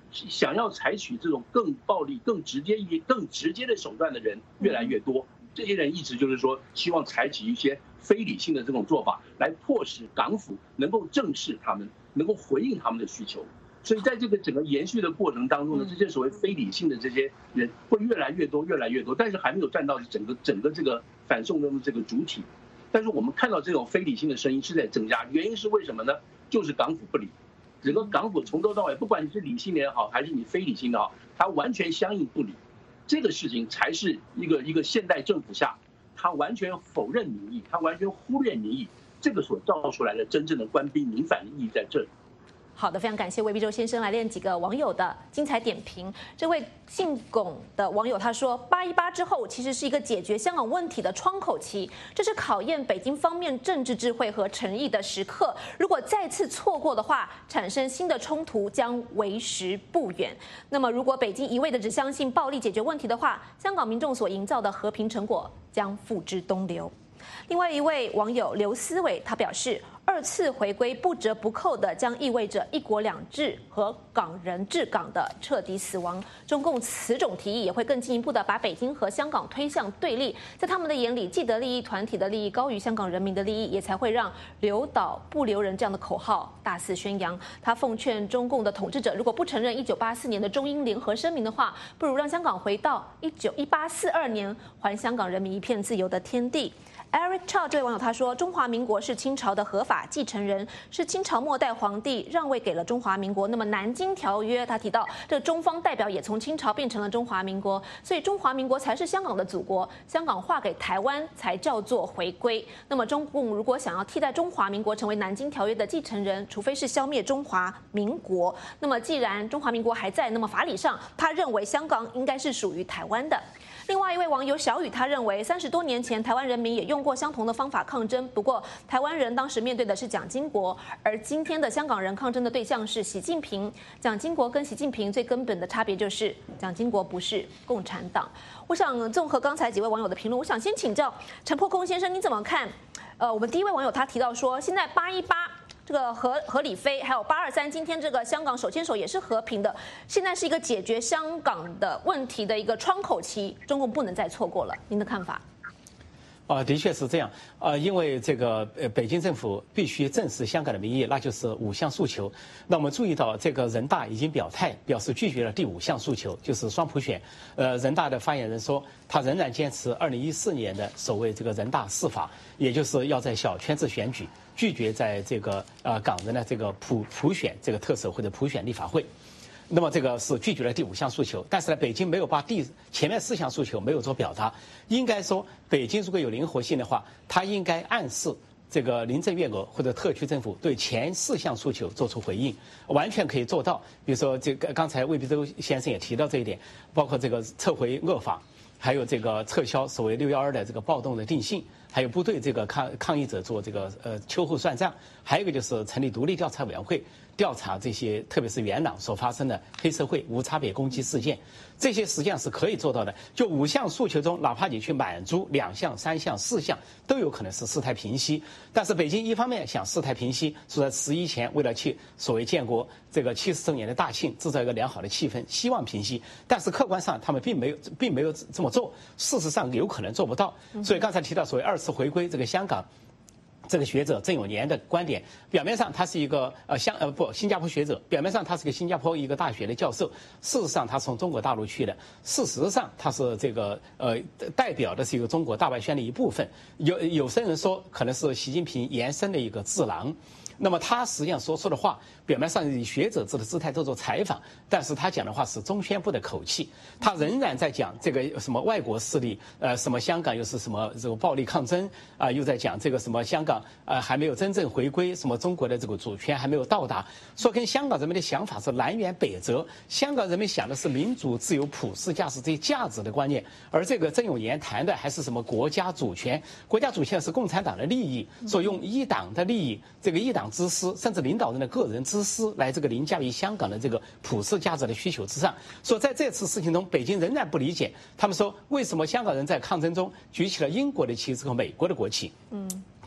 想要采取这种更暴力、更直接一、更直接的手段的人越来越多。这些人一直就是说，希望采取一些非理性的这种做法，来迫使港府能够正视他们，能够回应他们的需求。所以在这个整个延续的过程当中呢，这些所谓非理性的这些人会越来越多、越来越多，但是还没有占到整个整个这个反送中的这个主体。但是我们看到这种非理性的声音是在增加，原因是为什么呢？就是港府不理。整个港府从头到尾，不管你是理性的也好，还是你非理性的好，它完全相应不理。这个事情才是一个一个现代政府下，它完全否认民意，它完全忽略民意，这个所造出来的真正的官逼民反的意义在这里。 好的，非常感谢魏必洲先生来念几个网友的精彩点评。这位姓龚的网友他说，八一八之后其实是一个解决香港问题的窗口期，这是考验北京方面政治智慧和诚意的时刻。如果再次错过的话，产生新的冲突将为时不远。那么，如果北京一味的只相信暴力解决问题的话，香港民众所营造的和平成果将付之东流。另外一位网友刘思伟他表示，二次回归不折不扣的将意味着一国两制和港人治港的彻底死亡。中共此种提议也会更进一步的把北京和香港推向对立，在他们的眼里，既得利益团体的利益高于香港人民的利益，也才会让留岛不留人这样的口号大肆宣扬。他奉劝中共的统治者，如果不承认一九八四年的中英联合声明的话，不如让香港回到一九一八四二年，还香港人民一片自由的天地。Eric Chow 这位网友他说，中华民国是清朝的合法继承人，是清朝末代皇帝让位给了中华民国。那么南京条约他提到，这个中方代表也从清朝变成了中华民国，所以中华民国才是香港的祖国，香港划给台湾才叫做回归。那么中共如果想要替代中华民国成为南京条约的继承人，除非是消灭中华民国。那么既然中华民国还在，那么法理上他认为香港应该是属于台湾的。另外一位网友小雨他认为，三十多年前台湾人民也用过相同的方法抗争，不过台湾人当时面对的是蒋经国，而今天的香港人抗争的对象是习近平。蒋经国跟习近平最根本的差别就是蒋经国不是共产党。我想综合刚才几位网友的评论，我想先请教陈破空先生，你怎么看？呃，我们第一位网友他提到说，现在八一八。这个何何理非还有八二三，今天这个香港手牵手也是和平的，现在是一个解决香港的问题的一个窗口期，中共不能再错过了。您的看法？ 啊，的确是这样。呃，因为这个呃，北京政府必须正视香港的民意，那就是五项诉求。那我们注意到，这个人大已经表态，表示拒绝了第五项诉求，就是双普选。呃，人大的发言人说，他仍然坚持二零一四年的所谓这个人大释法，也就是要在小圈子选举，拒绝在这个呃港人的这个普普选这个特首或者普选立法会。那么这个是拒绝了第五项诉求，但是呢，北京没有把第前面四项诉求没有做表达。应该说，北京如果有灵活性的话，它应该暗示这个林郑月娥或者特区政府对前四项诉求做出回应，完全可以做到。比如说，这个刚才魏必洲先生也提到这一点，包括这个撤回恶法，还有这个撤销所谓六幺二的这个暴动的定性，还有不对这个抗抗议者做这个呃秋后算账，还有一个就是成立独立调查委员会。调查这些，特别是元朗所发生的黑社会无差别攻击事件，这些实际上是可以做到的。就五项诉求中，哪怕你去满足两项、三项、四项，都有可能是事态平息。但是北京一方面想事态平息，是在十一前为了去所谓建国这个七十周年的大庆，制造一个良好的气氛，希望平息。但是客观上他们并没有，并没有这么做，事实上有可能做不到。所以刚才提到所谓二次回归，这个香港。这个学者郑永年的观点，表面上他是一个呃香呃不新加坡学者，表面上他是个新加坡一个大学的教授，事实上他从中国大陆去的，事实上他是这个呃代表的是一个中国大外宣的一部分。有有些人说可能是习近平延伸的一个智囊。那么他实际上说出的话，表面上以学者制的姿态做做采访，但是他讲的话是中宣部的口气，他仍然在讲这个什么外国势力，呃，什么香港又是什么这个暴力抗争啊、呃，又在讲这个什么香港呃还没有真正回归，什么中国的这个主权还没有到达，说跟香港人民的想法是南辕北辙。香港人民想的是民主、自由、普世价值这些价值的观念，而这个郑永年谈的还是什么国家主权，国家主权是共产党的利益，说用一党的利益，这个一党之私，甚至领导人的个人之私来这个凌驾于香港的这个普世价值的需求之上。说在这次事情中，北京仍然不理解，他们说为什么香港人在抗争中举起了英国的旗帜和美国的国旗？嗯。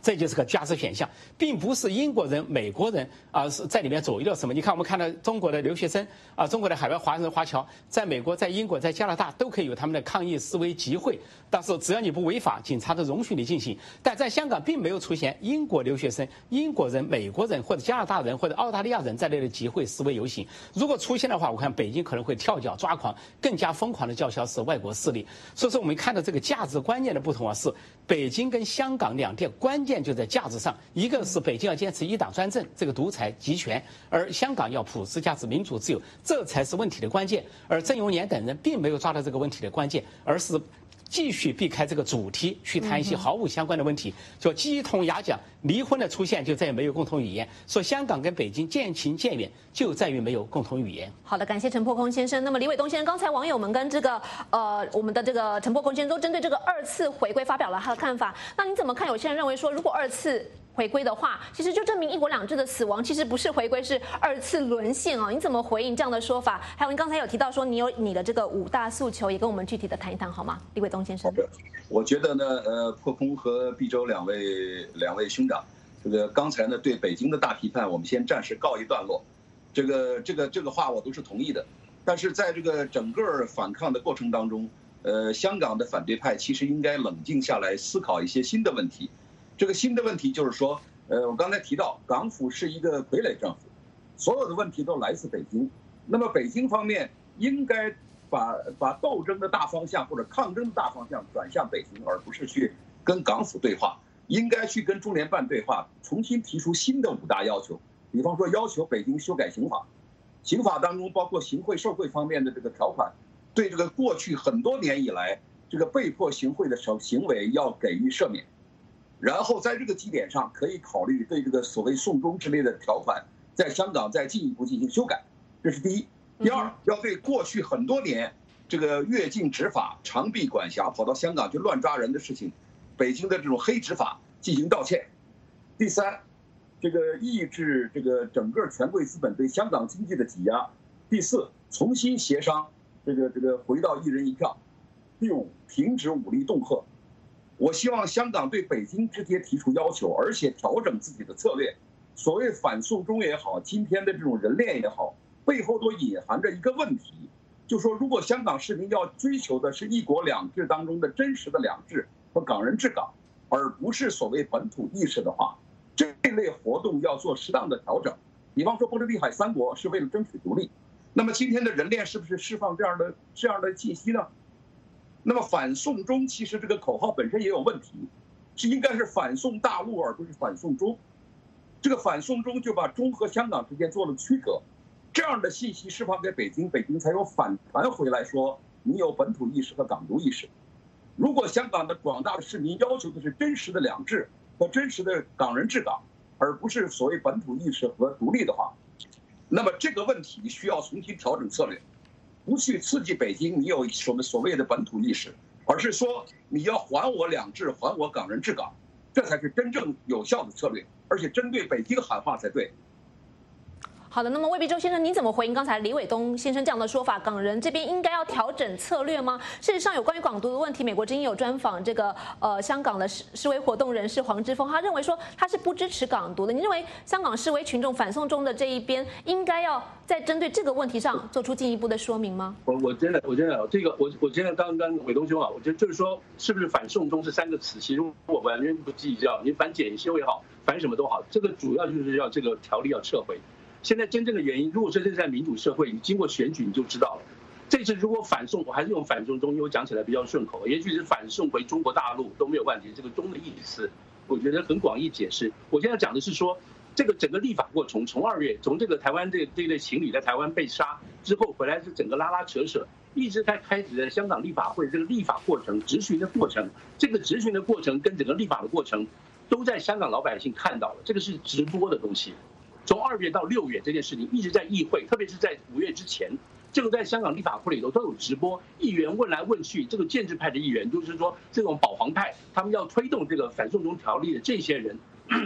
这就是个价值选项，并不是英国人、美国人啊是在里面左右了什么。你看，我们看到中国的留学生啊，中国的海外华人华侨，在美国、在英国、在加拿大都可以有他们的抗议示威集会，但是只要你不违法，警察都容许你进行。但在香港并没有出现英国留学生、英国人、美国人或者加拿大人或者澳大利亚人在内的集会示威游行。如果出现的话，我看北京可能会跳脚抓狂，更加疯狂的叫嚣是外国势力。所以说，我们看到这个价值观念的不同啊，是北京跟香港两地关键就在价值上，一个是北京要坚持一党专政，这个独裁集权，而香港要普世价值、民主自由，这才是问题的关键。而郑永年等人并没有抓到这个问题的关键，而是继续避开这个主题，去谈一些毫无相关的问题，就鸡同鸭讲。离婚的出现就再也没有共同语言，说香港跟北京渐行渐远，就在于没有共同语言。 好的，感谢陈破空先生。那么李伟东先生，刚才网友们跟这个呃我们的这个陈破空先生都针对这个二次回归发表了他的看法。那你怎么看？有些人认为说，如果二次回归的话，其实就证明一国两制的死亡其实不是回归，是二次沦陷哦。你怎么回应这样的说法？还有您刚才有提到说你有你的这个五大诉求，也跟我们具体的谈一谈好吗？李伟东先生。 好的，我觉得呢，呃，破空和毕周两位两位兄长，这个刚才呢对北京的大批判，我们先暂时告一段落。这个这个这个话我都是同意的，但是在这个整个反抗的过程当中，呃，香港的反对派其实应该冷静下来，思考一些新的问题。这个新的问题就是说，呃，我刚才提到港府是一个傀儡政府，所有的问题都来自北京。那么北京方面应该把把斗争的大方向或者抗争的大方向转向北京，而不是去跟港府对话，应该去跟中联办对话，重新提出新的五大要求。比方说，要求北京修改刑法，刑法当中包括行贿受贿方面的这个条款，对这个过去很多年以来这个被迫行贿的行为要给予赦免。然后在这个基点上，可以考虑对这个所谓送中之类的条款，在香港再进一步进行修改，这是第一。第二，要对过去很多年这个越境执法、长臂管辖、跑到香港去乱抓人的事情，北京的这种黑执法进行道歉。第三，这个抑制这个整个权贵资本对香港经济的挤压。第四，重新协商这个这个回到一人一票。第五，停止武力恫吓。我希望香港对北京直接提出要求，而且调整自己的策略。所谓反送中也好，今天的这种人链也好，背后都隐含着一个问题，就是说，如果香港市民要追求的是一国两制当中的真实的两制和港人治港，而不是所谓本土意识的话，这类活动要做适当的调整。比方说，波罗的海三国是为了争取独立，那么今天的人链是不是释放这样的这样的信息呢？那么反送中其实这个口号本身也有问题，是应该是反送大陆而不是反送中。这个反送中就把中和香港之间做了区隔，这样的信息释放给北京，北京才有反弹回来说你有本土意识和港独意识。如果香港的广大的市民要求的是真实的两制和真实的港人治港，而不是所谓本土意识和独立的话，那么这个问题需要重新调整策略，不去刺激北京你有什么所谓的本土意识，而是说你要还我两制，还我港人治港，这才是真正有效的策略，而且针对北京喊话才对。 好的，那么魏必洲先生，你怎么回应刚才李伟东先生这样的说法？港人这边应该要调整策略吗？事实上，有关于港独的问题，美国之音有专访这个呃香港的示示威活动人士黄之锋，他认为说他是不支持港独的。你认为香港示威群众反送中的这一边，应该要在针对这个问题上做出进一步的说明吗？ 我我真的我真的这个我我真的刚刚伟东兄啊，我觉得就是说，是不是反送中这三个词，其实我完全不计较，你反检修也好，反什么都好，这个主要就是要这个条例要撤回。现在真正的原因，如果说这是在民主社会，你经过选举你就知道了。这次如果反送，我还是用反送中，因为我讲起来比较顺口，也许是反送回中国大陆都没有问题。这个中的意思，我觉得很广义解释。我现在讲的是说，这个整个立法过程，从二月从这个台湾这这类情侣在台湾被杀之后回来，是整个拉拉扯扯，一直在开始的香港立法会这个立法过程、质询的过程，这个质询的过程跟整个立法的过程，都在香港老百姓看到了，这个是直播的东西。从二月到六月这件事情一直在议会，特别是在五月之前，这个在香港立法会里头都有直播，议员问来问去，这个建制派的议员就是说这种保皇派，他们要推动这个反送中条例的这些人，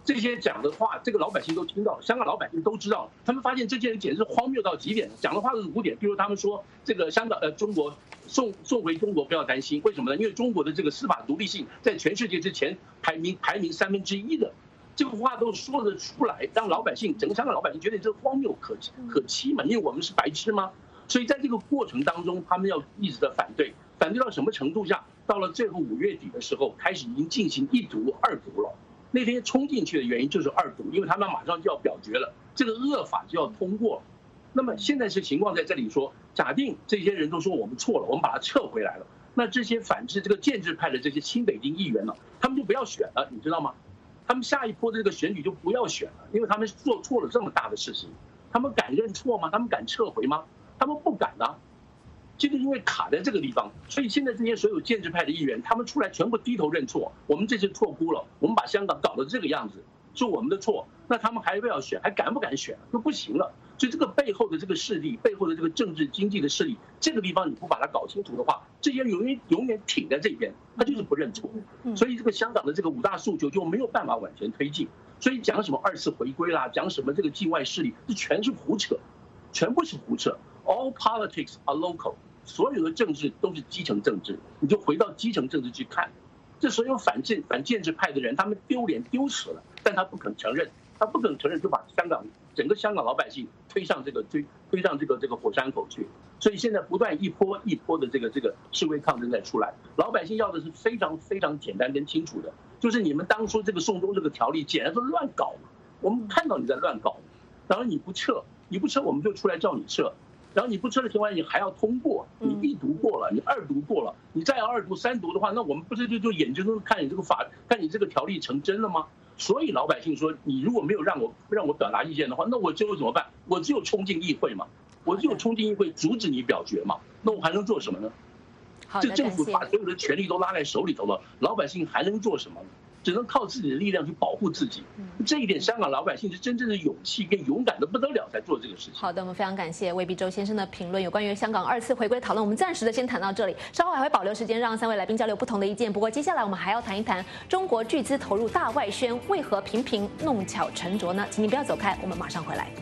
这些讲的话，这个老百姓都听到，香港老百姓都知道，他们发现这些人简直是荒谬到极点，讲的话是污点。比如他们说这个香港呃中国送送回中国不要担心，为什么呢？因为中国的这个司法独立性在全世界之前排名排名三分之一的，这个话都说得出来，让老百姓整个香港老百姓觉得这荒谬可可欺嘛，因为我们是白痴吗？所以在这个过程当中，他们要一直的反对，反对到什么程度下？到了最后五月底的时候，开始已经进行一读、二读了。那天冲进去的原因就是二读，因为他们马上就要表决了，这个恶法就要通过。那么现在是情况在这里说，假定这些人都说我们错了，我们把它撤回来了，那这些反制这个建制派的这些亲北京议员呢，他们就不要选了，你知道吗？他们下一波的这个选举就不要选了，因为他们做错了这么大的事情，他们敢认错吗？他们敢撤回吗？他们不敢啊。这个因为卡在这个地方，所以现在这些所有建制派的议员，他们出来全部低头认错，我们这次错估了，我们把香港搞得这个样子，是我们的错，那他们还要不要选？还敢不敢选？就不行了。所以这个背后的这个势力，背后的这个政治经济的势力，这个地方你不把它搞清楚的话，这些人永远永远挺在这边，他就是不认错。所以这个香港的这个五大诉求就没有办法往前推进。所以讲什么二次回归啦，讲什么这个境外势力，这全是胡扯，全部是胡扯。All politics are local， 所有的政治都是基层政治，你就回到基层政治去看。这所有反建反建制派的人，他们丢脸丢死了，但他不肯承认，他不肯承认，就把香港整个香港老百姓推上这个推推上这个这个火山口去。所以现在不断一波一波的这个这个示威抗争在出来，老百姓要的是非常非常简单跟清楚的，就是你们当初这个送中这个条例简直是乱搞嘛，我们看到你在乱搞，然后你不撤，你不撤我们就出来叫你撤。然后你不撤的情况下，你还要通过，你一读过了，你二读过了，你再要二读、三读的话，那我们不是就就眼睁睁看你这个法、看你这个条例成真了吗？所以老百姓说，你如果没有让我让我表达意见的话，那我只有怎么办？我只有冲进议会嘛，我只有冲进议会阻止你表决嘛，那我还能做什么呢？这政府把所有的权利都拉在手里头了，老百姓还能做什么呢？只能靠自己的力量去保护自己，这一点香港老百姓是真正的勇气跟勇敢的不得了，才做这个事情。 好的，我们非常感谢魏必洲先生的评论，有关于香港二次回归讨论，我们暂时的先谈到这里，稍后还会保留时间让三位来宾交流不同的意见。不过接下来我们还要谈一谈中国巨资投入大外宣，为何频频弄巧成拙呢？请您不要走开，我们马上回来。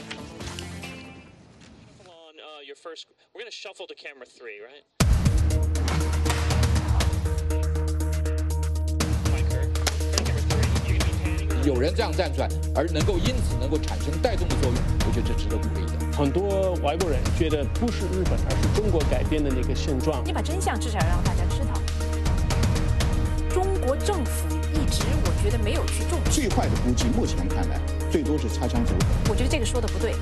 有人这样站出来，而能够因此能够产生带动的作用，我觉得这值得鼓励的。 很多外国人觉得不是日本，而是中国改变的那个现状。 你把真相至少让大家知道。中国政府一直我觉得没有去重视。 最坏的估计，目前看来最多是擦枪走火。 我觉得这个说的不对。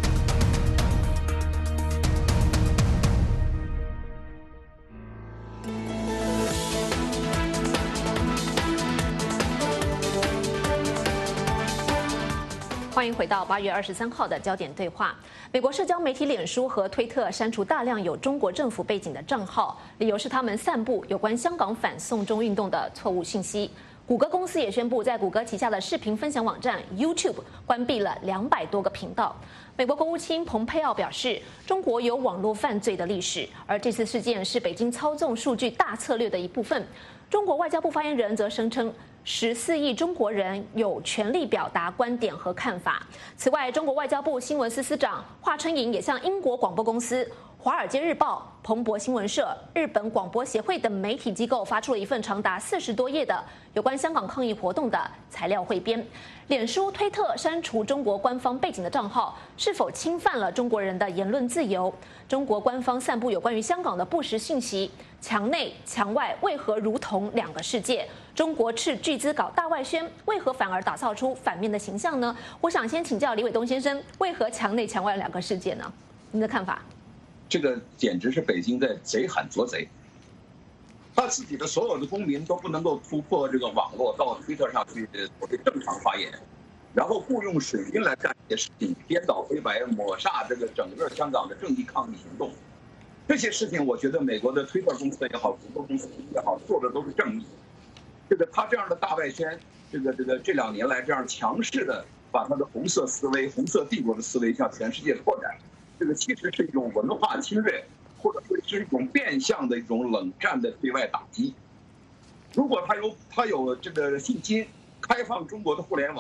欢迎回到八月二十三号的焦点对话。美国社交媒体脸书和推特删除大量有中国政府背景的账号，理由是他们散布有关香港反送中运动的错误信息。谷歌公司也宣布，在谷歌旗下的视频分享网站 YouTube 关闭了两百多个频道。美国国务卿蓬佩奥表示，中国有网络犯罪的历史，而这次事件是北京操纵数据大策略的一部分。中国外交部发言人则声称，十四亿中国人有权利表达观点和看法。此外，中国外交部新闻司司长华春莹也向英国广播公司、华尔街日报、彭博新闻社、日本广播协会等媒体机构发出了一份长达四十多页的有关香港抗议活动的材料汇编。脸书、推特删除中国官方背景的账号，是否侵犯了中国人的言论自由？中国官方散布有关于香港的不实信息，墙内墙外为何如同两个世界？中国斥巨资搞大外宣，为何反而打造出反面的形象呢？我想先请教李伟东先生，为何墙内墙外两个世界呢？您的看法？ 这个简直是北京在贼喊捉贼，他自己的所有的公民都不能够突破这个网络到推特上去所谓正常发言，然后雇佣水军来干这些事情，颠倒黑白，抹煞这个整个香港的正义抗议行动。这些事情，我觉得美国的推特公司也好，谷歌公司也好，做的都是正义。这个他这样的大外宣，这个这个这两年来这样强势的把他的红色思维、红色帝国的思维向全世界拓展。这个其实是一种文化侵略，或者说是一种变相的一种冷战的对外打击。如果他有他有这个信心开放中国的互联网，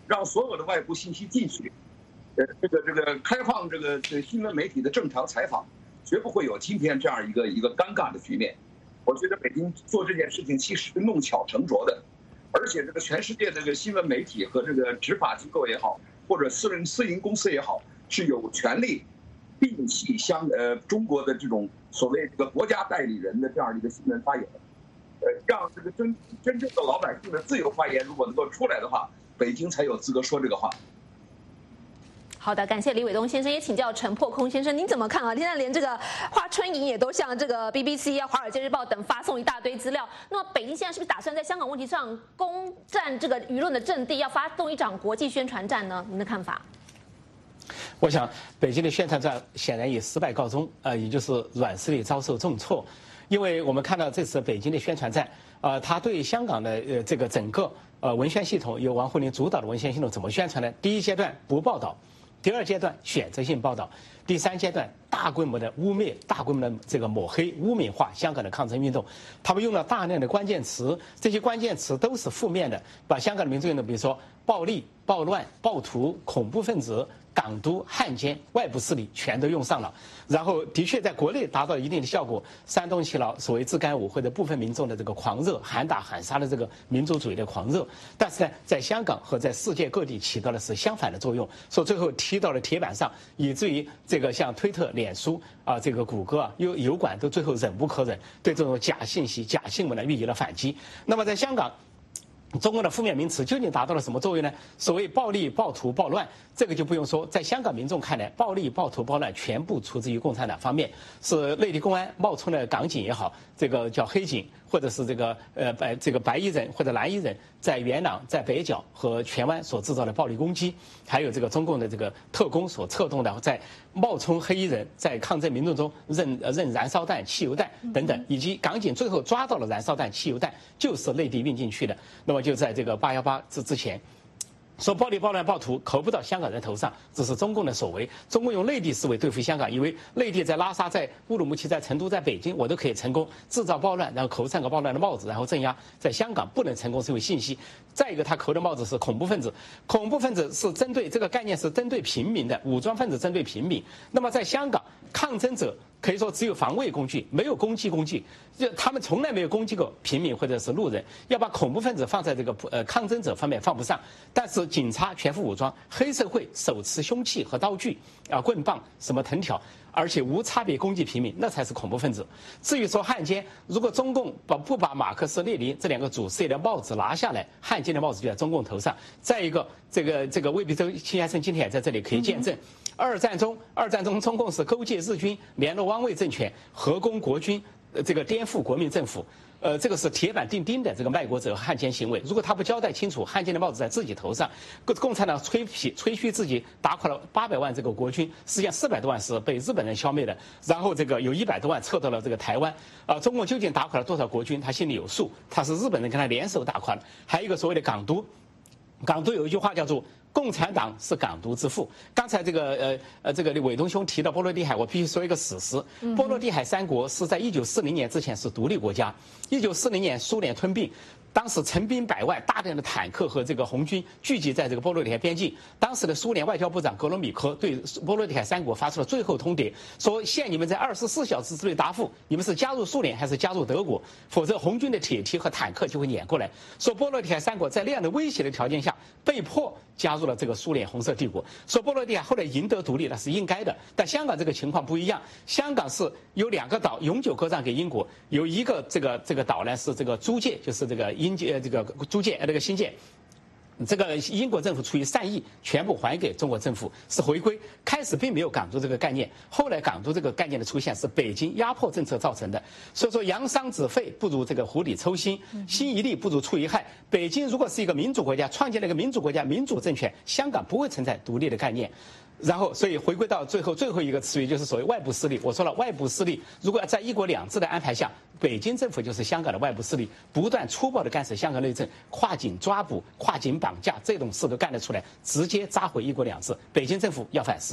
让所有的外部信息进去，呃，这个这个开放这个这新闻媒体的正常采访，绝不会有今天这样一个一个尴尬的局面。我觉得北京做这件事情其实弄巧成拙的，而且这个全世界这个新闻媒体和这个执法机构也好，或者私人私营公司也好，是有权利摒弃相呃中国的这种所谓这个国家代理人的这样一个新闻发言。呃，让这个真真正的老百姓的自由发言，如果能够出来的话，北京才有资格说这个话。 好的，感谢李伟东先生，也请教陈破空先生，您怎么看啊？现在连这个华春莹也都向这个 B B C 啊、华尔街日报等发送一大堆资料。那么北京现在是不是打算在香港问题上攻占这个舆论的阵地，要发动一场国际宣传战呢？您的看法？ 我想，北京的宣传战显然以失败告终，呃，也就是软实力遭受重挫。因为我们看到这次北京的宣传战，呃，它对香港的呃这个整个呃文宣系统由王沪宁主导的文宣系统怎么宣传呢？第一阶段不报道，第二阶段选择性报道，第三阶段大规模的污蔑、大规模的这个抹黑、污名化香港的抗争运动。他们用了大量的关键词，这些关键词都是负面的，把香港的民众运动，比如说暴力、暴乱、暴徒、恐怖分子、港独、汉奸、外部势力全都用上了，然后的确在国内达到一定的效果，煽动起了所谓自干五或者部分民众的这个狂热，喊打喊杀的这个民族主义的狂热。但是呢，在香港和在世界各地起到的是相反的作用，说最后踢到了铁板上，以至于这个像推特、脸书啊，这个谷歌啊、油油管都最后忍无可忍，对这种假信息、假新闻呢予以了反击。那么在香港，中共的负面名词究竟达到了什么作用呢？所谓暴力、暴徒、暴乱，这个就不用说，在香港民众看来，暴力、暴徒、暴乱全部出自于共产党方面，是内地公安冒充的港警也好，这个叫黑警，或者是这个呃白这个白衣人或者蓝衣人，在元朗、在北角和荃湾所制造的暴力攻击，还有这个中共的这个特工所策动的在冒充黑衣人在抗争民众中扔扔燃烧弹、汽油弹等等，以及港警最后抓到了燃烧弹、汽油弹就是内地运进去的。那么就在这个八幺八之之前，说暴力、暴乱、暴徒扣不到香港人头上，这是中共的所为。中共用内地思维对付香港，以为内地在拉萨、在乌鲁木齐、在成都、在北京，我都可以成功制造暴乱，然后扣上个暴乱的帽子，然后镇压。在香港不能成功是因为信息。再一个，他扣的帽子是恐怖分子，恐怖分子是针对这个概念是针对平民的，武装分子针对平民。那么在香港，抗争者可以说只有防卫工具，没有攻击工具，就他们从来没有攻击过平民或者是路人。要把恐怖分子放在这个呃抗争者方面放不上，但是警察全副武装，黑社会手持凶器和刀具啊，棍棒什么藤条，而且无差别攻击平民，那才是恐怖分子。至于说汉奸，如果中共把不把马克思列宁这两个主事业的帽子拿下来，汉奸的帽子就在中共头上。再一个，这个这个魏必洲秦先生今天也在这里可以见证。二战中，二战中中共是勾结日军，联络汪伪政权，合攻国军，呃，这个颠覆国民政府。呃，这个是铁板钉钉的这个卖国者汉奸行为。如果他不交代清楚，汉奸的帽子在自己头上，共共产党吹嘘吹嘘自己打垮了八百万这个国军，实际上四百多万是被日本人消灭的，然后这个有一百多万撤到了这个台湾。啊、呃，中共究竟打垮了多少国军，他心里有数，他是日本人跟他联手打垮了。还有一个所谓的港独，港独有一句话叫做共产党是港独之父。刚才这个呃呃这个伟东兄提到波罗的海，我必须说一个史实。波罗的海三国是在一九四零年之前是独立国家。一九四零年苏联吞并，当时成兵百万，大量的坦克和这个红军聚集在这个波罗的海边境。当时的苏联外交部长格罗米科对波罗的海三国发出了最后通牒，说限你们在二十四小时之内答复，你们是加入苏联还是加入德国，否则红军的铁蹄和坦克就会撵过来。说波罗的海三国在那样的威胁的条件下，被迫加入了这个苏联红色帝国。说波罗的海后来赢得独立那是应该的，但香港这个情况不一样。香港是有两个岛永久割让给英国，有一个这个这个岛呢是这个租界，就是这个英界这个租界呃这个新界。这个英国政府出于善意，全部还给中国政府，是回归。开始并没有港独这个概念，后来港独这个概念的出现是北京压迫政策造成的。所以说扬桑止沸不如这个釜底抽薪，心一力不如出一害。北京如果是一个民主国家，创建了一个民主国家、民主政权，香港不会存在独立的概念。然后，所以回归到最后最后一个词语，就是所谓外部势力。我说了，外部势力如果在一国两制的安排下，北京政府就是香港的外部势力，不断粗暴地干涉香港内政，跨境抓捕、跨境绑架这种事都干得出来，直接扎毁一国两制。北京政府要反思。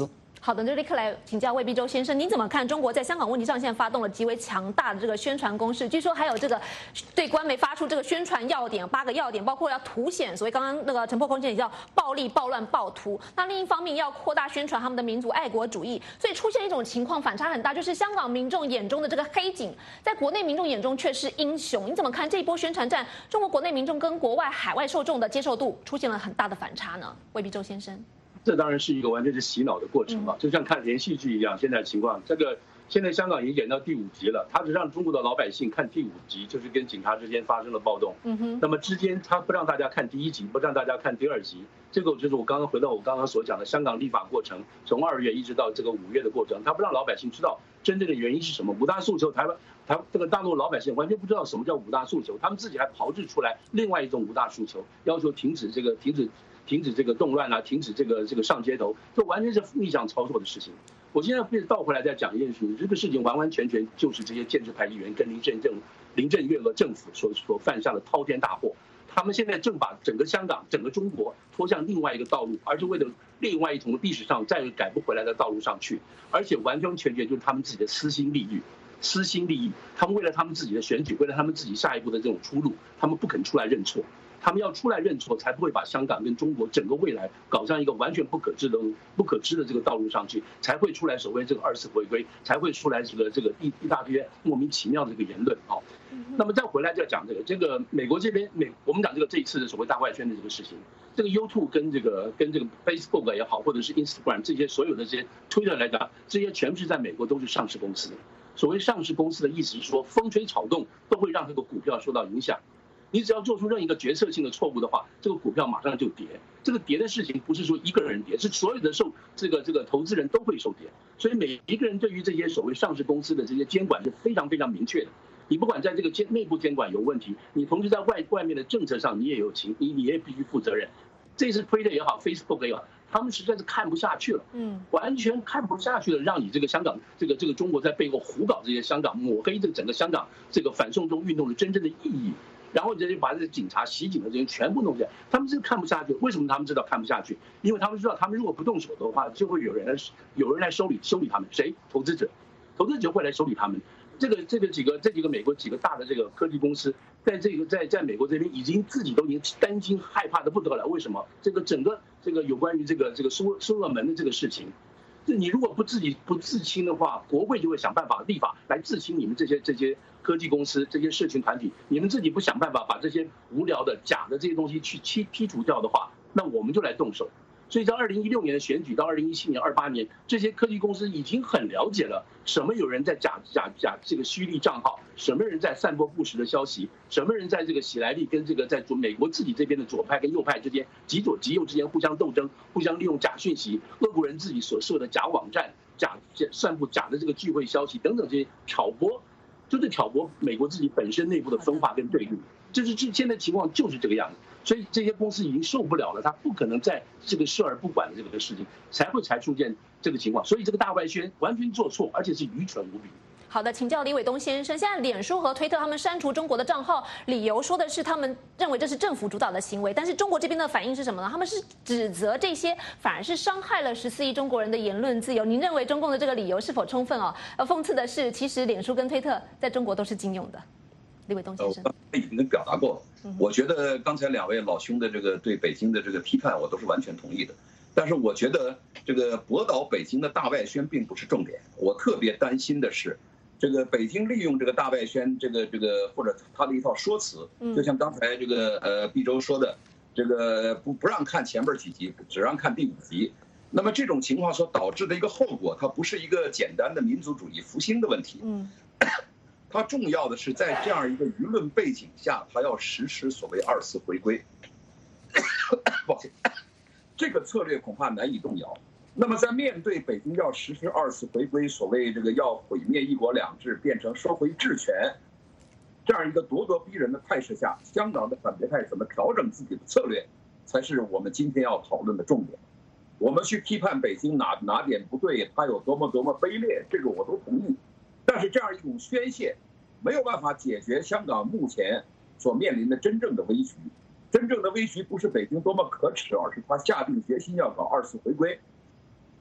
好的，就立刻来请教魏必洲先生，您怎么看中国在香港问题上现在发动了极为强大的这个宣传攻势？据说还有这个对官媒发出这个宣传要点，八个要点，包括要凸显所谓刚刚那个陈破空间也叫暴力、暴乱、暴徒。那另一方面要扩大宣传他们的民族爱国主义，所以出现一种情况反差很大，就是香港民众眼中的这个黑警，在国内民众眼中却是英雄。你怎么看这一波宣传战？中国国内民众跟国外海外受众的接受度出现了很大的反差呢？魏必洲先生。 这当然是一个完全是洗脑的过程了，就像看连续剧一样。现在情况，这个现在香港已经演到第五集了，他只让中国的老百姓看第五集，就是跟警察之间发生了暴动。嗯哼。那么之间他不让大家看第一集，不让大家看第二集，这个就是我刚刚回到我刚刚所讲的香港立法过程，从二月一直到这个五月的过程，他不让老百姓知道真正的原因是什么。五大诉求，台湾台这个大陆老百姓完全不知道什么叫五大诉求，他们自己还炮制出来另外一种五大诉求，要求停止这个停止。停止这个动乱啊，停止这个这个上街头，这完全是逆向操作的事情。我现在倒回来再讲一件事情，这个事情完完全全就是这些建制派议员跟林郑政林郑月娥政府所所犯下的滔天大祸。他们现在正把整个香港、整个中国拖向另外一个道路，而是为了另外一种历史上再也改不回来的道路上去，而且完完全全就是他们自己的私心利益。私心利益，他们为了他们自己的选举，为了他们自己下一步的这种出路，他们不肯出来认错。他们要出来认错，才不会把香港跟中国整个未来搞上一个完全不可知的、不可知的这个道路上去，才会出来所谓这个二次回归，才会出来这个这个一一大堆莫名其妙的这个言论啊。那么再回来再讲这个，这个美国这边美，我们讲这个这一次的所谓大外宣的这个事情，这个 YouTube 跟这个跟这个 Facebook 也好，或者是 Instagram 这些所有的这些 Twitter 来讲，这些全部是在美国都是上市公司。所谓上市公司的意思是说，风吹草动都会让这个股票受到影响。你只要做出任何一个决策性的错误的话，这个股票马上就跌。这个跌的事情不是说一个人跌，是所有的受这个这个投资人都会受跌。所以每一个人对于这些所谓上市公司的这些监管是非常非常明确的。你不管在这个监内部监管有问题，你同时在外外面的政策上你也有情，你你也必须负责任。这次推特也好 ，Facebook 也好，他们实在是看不下去了，嗯，完全看不下去了，让你这个香港这个这个中国在背后胡搞这些香港，抹黑这个整个香港这个反送中运动的真正的意义。然后就把这些警察袭警的这些全部弄起来，他们是看不下去。为什么他们知道看不下去？因为他们知道，他们如果不动手的话，就会有人来有人来修理修理他们。谁？投资者，投资者会来修理他们。这个这个几个这几个美国几个大的这个科技公司，在这个在在美国这边已经自己都已经担心害怕的不得了。为什么？这个整个这个有关于这个这个苏苏勒门的这个事情。这你如果不自己不自清的话，国会就会想办法立法来自清你们这些这些科技公司、这些社群团体。你们自己不想办法把这些无聊的、假的这些东西去剔剔除掉的话，那我们就来动手。所以在二零一六年的选举到二零一七年、二八年，这些科技公司已经很了解了什么有人在假假假这个虚立账号，什么人在散播不实的消息，什么人在这个喜来利跟这个在美国自己这边的左派跟右派之间，极左极右之间互相斗争，互相利用假讯息，俄国人自己所设的假网站、假散布假的这个聚会消息等等这些挑拨，就是挑拨美国自己本身内部的分化跟对立。就是这现在情况就是这个样子，所以这些公司已经受不了了，他不可能在这个视而不管的这个事情，才会才出现这个情况。所以这个大外宣完全做错，而且是愚蠢无比。 好的，请教李伟东先生，现在脸书和推特他们删除中国的账号，理由说的是他们认为这是政府主导的行为，但是中国这边的反应是什么呢？他们是指责这些反而是伤害了十四亿中国人的言论自由。您认为中共的这个理由是否充分哦？呃，讽刺的是，其实脸书跟推特在中国都是禁用的。李伟东先生， 我已经表达过了。我觉得刚才两位老兄的这个对北京的这个批判，我都是完全同意的。但是我觉得这个驳倒北京的大外宣并不是重点。我特别担心的是，这个北京利用这个大外宣，这个这个或者他的一套说辞，就像刚才这个呃毕州说的，这个不不让看前边几集，只让看第五集。那么这种情况所导致的一个后果，它不是一个简单的民族主义复兴的问题。嗯。它重要的是在这样一个舆论背景下，它要实施所谓二次回归。抱歉，这个策略恐怕难以动摇。那么在面对北京要实施二次回归，所谓这个要毁灭一国两制，变成收回治权，这样一个咄咄逼人的态势下，香港的反对派怎么调整自己的策略，才是我们今天要讨论的重点。我们去批判北京哪哪点不对，它有多么多么卑劣，这个我都同意。但是这样一种宣泄，没有办法解决香港目前所面临的真正的危局。真正的危局不是北京多么可耻，而是他下定决心要搞二次回归。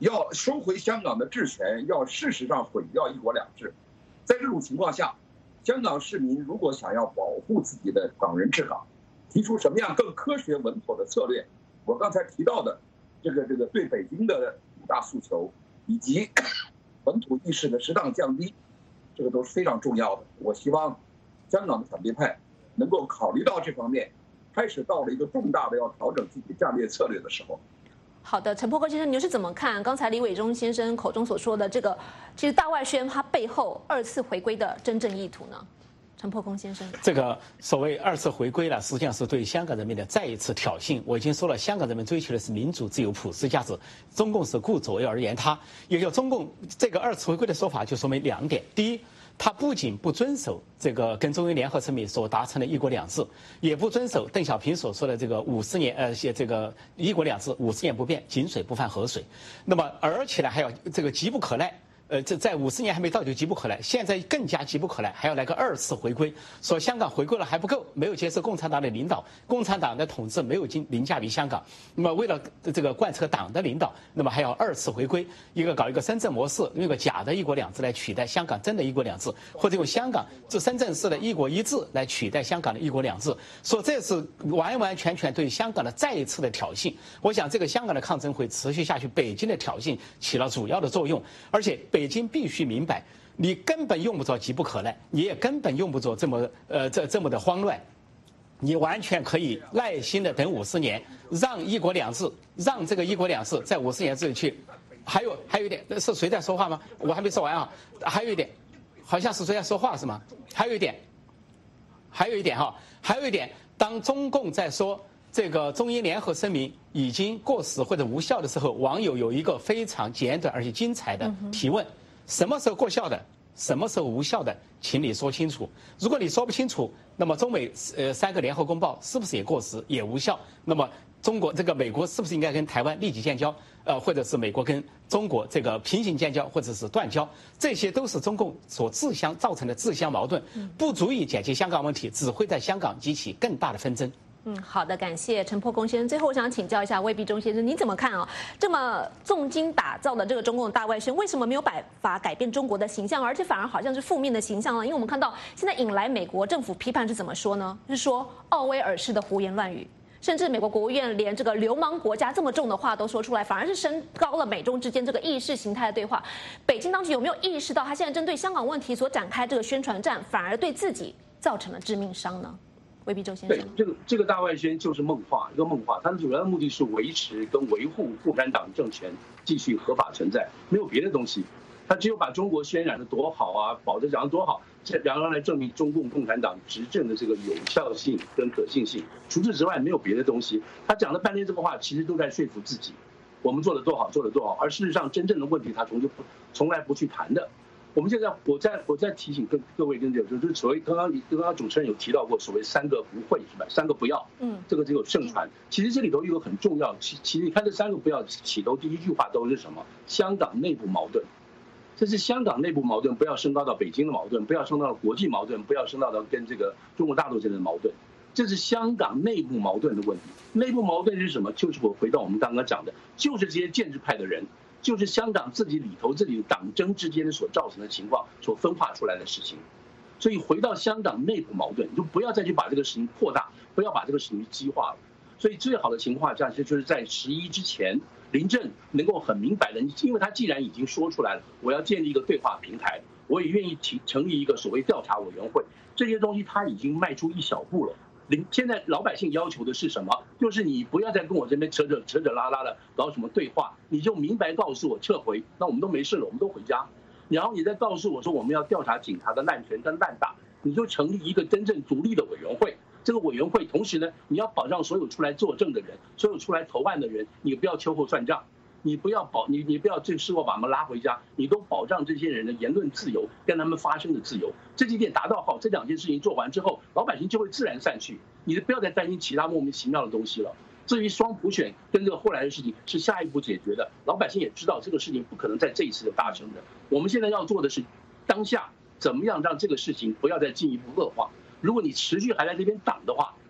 要收回香港的治权，要事实上毁掉一国两制。在这种情况下，香港市民如果想要保护自己的港人治港，提出什么样更科学稳妥的策略，我刚才提到的这个这个对北京的五大诉求，以及本土意识的适当降低，这个都是非常重要的。我希望香港的反对派能够考虑到这方面，开始到了一个重大的要调整自己战略策略的时候。 好的，陈伯轲先生，你又是怎么看刚才李伟忠先生口中所说的这个，其实大外宣它背后二次回归的真正意图呢？陈伯轲先生， 这个所谓二次回归了，实际上是对香港人民的再一次挑衅。我已经说了，香港人民追求的是民主、自由、普世价值，中共是顾左右而言他。也就中共这个二次回归的说法，就说明两点：第一，他不仅不遵守这个跟中英联合声明所达成的一国两制，也不遵守邓小平所说的这个五十年呃这个一国两制五十年不变，井水不犯河水。那么而且呢，还要这个急不可耐。呃，这在五十年还没到就急不可耐，现在更加急不可耐，还要来个二次回归，说香港回归了还不够，没有接受共产党的领导，共产党的统治没有凌凌驾于香港。那么为了这个贯彻党的领导，那么还要二次回归，一个搞一个深圳模式，用一个假的一国两制来取代香港真的一国两制，或者用香港这深圳市的一国一制来取代香港的一国两制，说这是完完全全对香港的再一次的挑衅。我想这个香港的抗争会持续下去，北京的挑衅起了主要的作用，而且北京必须明白，你根本用不着急不可耐，你也根本用不着这么呃这这么的慌乱，你完全可以耐心的等五十年，让一国两制，让这个一国两制在五十年之内去。还有还有一点，是谁在说话吗？我还没说完啊。还有一点，好像是谁在说话是吗？还有一点，还有一点哈，还有一点，当中共在说这个中英联合声明已经过时或者无效的时候，网友有一个非常简短而且精彩的提问：什么时候过效的？什么时候无效的？请你说清楚。如果你说不清楚，那么中美呃三个联合公报是不是也过时也无效？那么中国这个美国是不是应该跟台湾立即建交？呃，或者是美国跟中国这个平行建交，或者是断交？这些都是中共所自相造成的自相矛盾，不足以解决香港问题，只会在香港激起更大的纷争。 嗯，好的，感谢陈伯轲先生。最后，我想请教一下魏必忠先生，你怎么看啊？这么重金打造的这个中共的大外宣，为什么没有办法改变中国的形象，而且反而好像是负面的形象呢？因为我们看到现在引来美国政府批判是怎么说呢？是说奥威尔式的胡言乱语，甚至美国国务院连这个流氓国家这么重的话都说出来，反而是升高了美中之间这个意识形态的对话。北京当局有没有意识到，他现在针对香港问题所展开这个宣传战，反而对自己造成了致命伤呢？魏必忠先生， 对这个这个大外宣就是梦话，一个梦话。它的主要的目的是维持跟维护共产党政权继续合法存在，没有别的东西。它只有把中国渲染的多好啊，保着讲的多好，这然后来证明中共共产党执政的这个有效性跟可信性。除此之外没有别的东西。他讲了半天这个话，其实都在说服自己，我们做的多好，做的多好。而事实上真正的问题，他从就不从来不去谈的。我们现在，我在我在提醒跟各位跟这个，就是所谓刚刚刚刚主持人有提到过所谓三个不会是吧？三个不要，嗯，这个只有盛传。其实这里头有个很重要，其其实你看这三个不要起头第一句话都是什么？香港内部矛盾，这是香港内部矛盾，不要升高到北京的矛盾，不要升到国际矛盾，不要升到到跟这个中国大陆之间的矛盾。这是香港内部矛盾的问题。内部矛盾是什么？就是我回到我们刚刚讲的，就是这些建制派的人。就是香港自己里头自己党争之间所造成的情况所分化出来的事情，所以回到香港内部矛盾，你就不要再去把这个事情扩大，不要把这个事情激化了。所以最好的情况下，就是在十一之前，林郑能够很明白的，因为他既然已经说出来了，我要建立一个对话平台，我也愿意提成立一个所谓调查委员会，这些东西他已经迈出一小步了。现在老百姓要求的是什么？就是你不要再跟我这边扯扯扯扯拉拉的搞什么对话，你就明白告诉我撤回，那我们都没事了，我们都回家。然后你再告诉我说我们要调查警察的滥权跟滥打，你就成立一个真正独立的委员会。这个委员会同时呢，你要保障所有出来作证的人，所有出来投案的人，你不要秋后算账。你不要保你你不要这事后把他们拉回家，你都保障这些人的言论自由跟他们发声的自由，这几点达到后，这两件事情做完之后，老百姓就会自然散去，你不要再担心其他莫名其妙的东西了。至于双普选跟这个后来的事情是下一步解决的，老百姓也知道这个事情不可能在这一次就达成的。我们现在要做的是当下怎么样让这个事情不要再进一步恶化。如果你持续还在这边挡的话，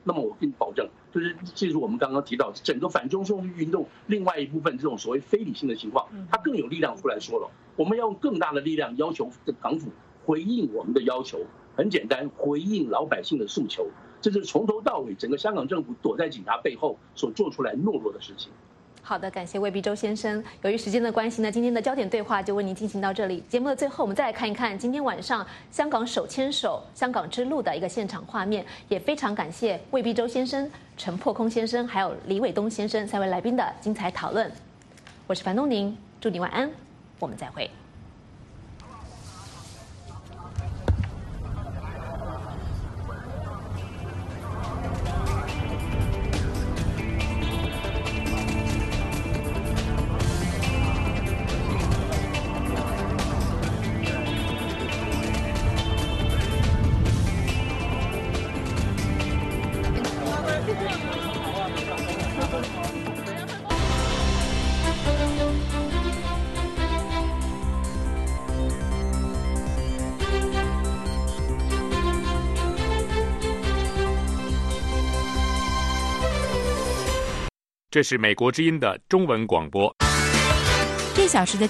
那么我跟你保证，就是这是我们刚刚提到整个反中送运动另外一部分这种所谓非理性的情况，它更有力量出来说了，我们要用更大的力量要求港府回应我们的要求，很简单，回应老百姓的诉求。这是从头到尾整个香港政府躲在警察背后所做出来懦弱的事情。 好的，感谢魏必洲先生。由于时间的关系呢，今天的焦点对话就为您进行到这里。节目的最后，我们再来看一看今天晚上香港手牵手香港之路的一个现场画面。也非常感谢魏必洲先生、陈破空先生还有李伟东先生三位来宾的精彩讨论。我是樊东宁，祝你晚安，我们再会。 这是美国之音的中文广播。 这小时的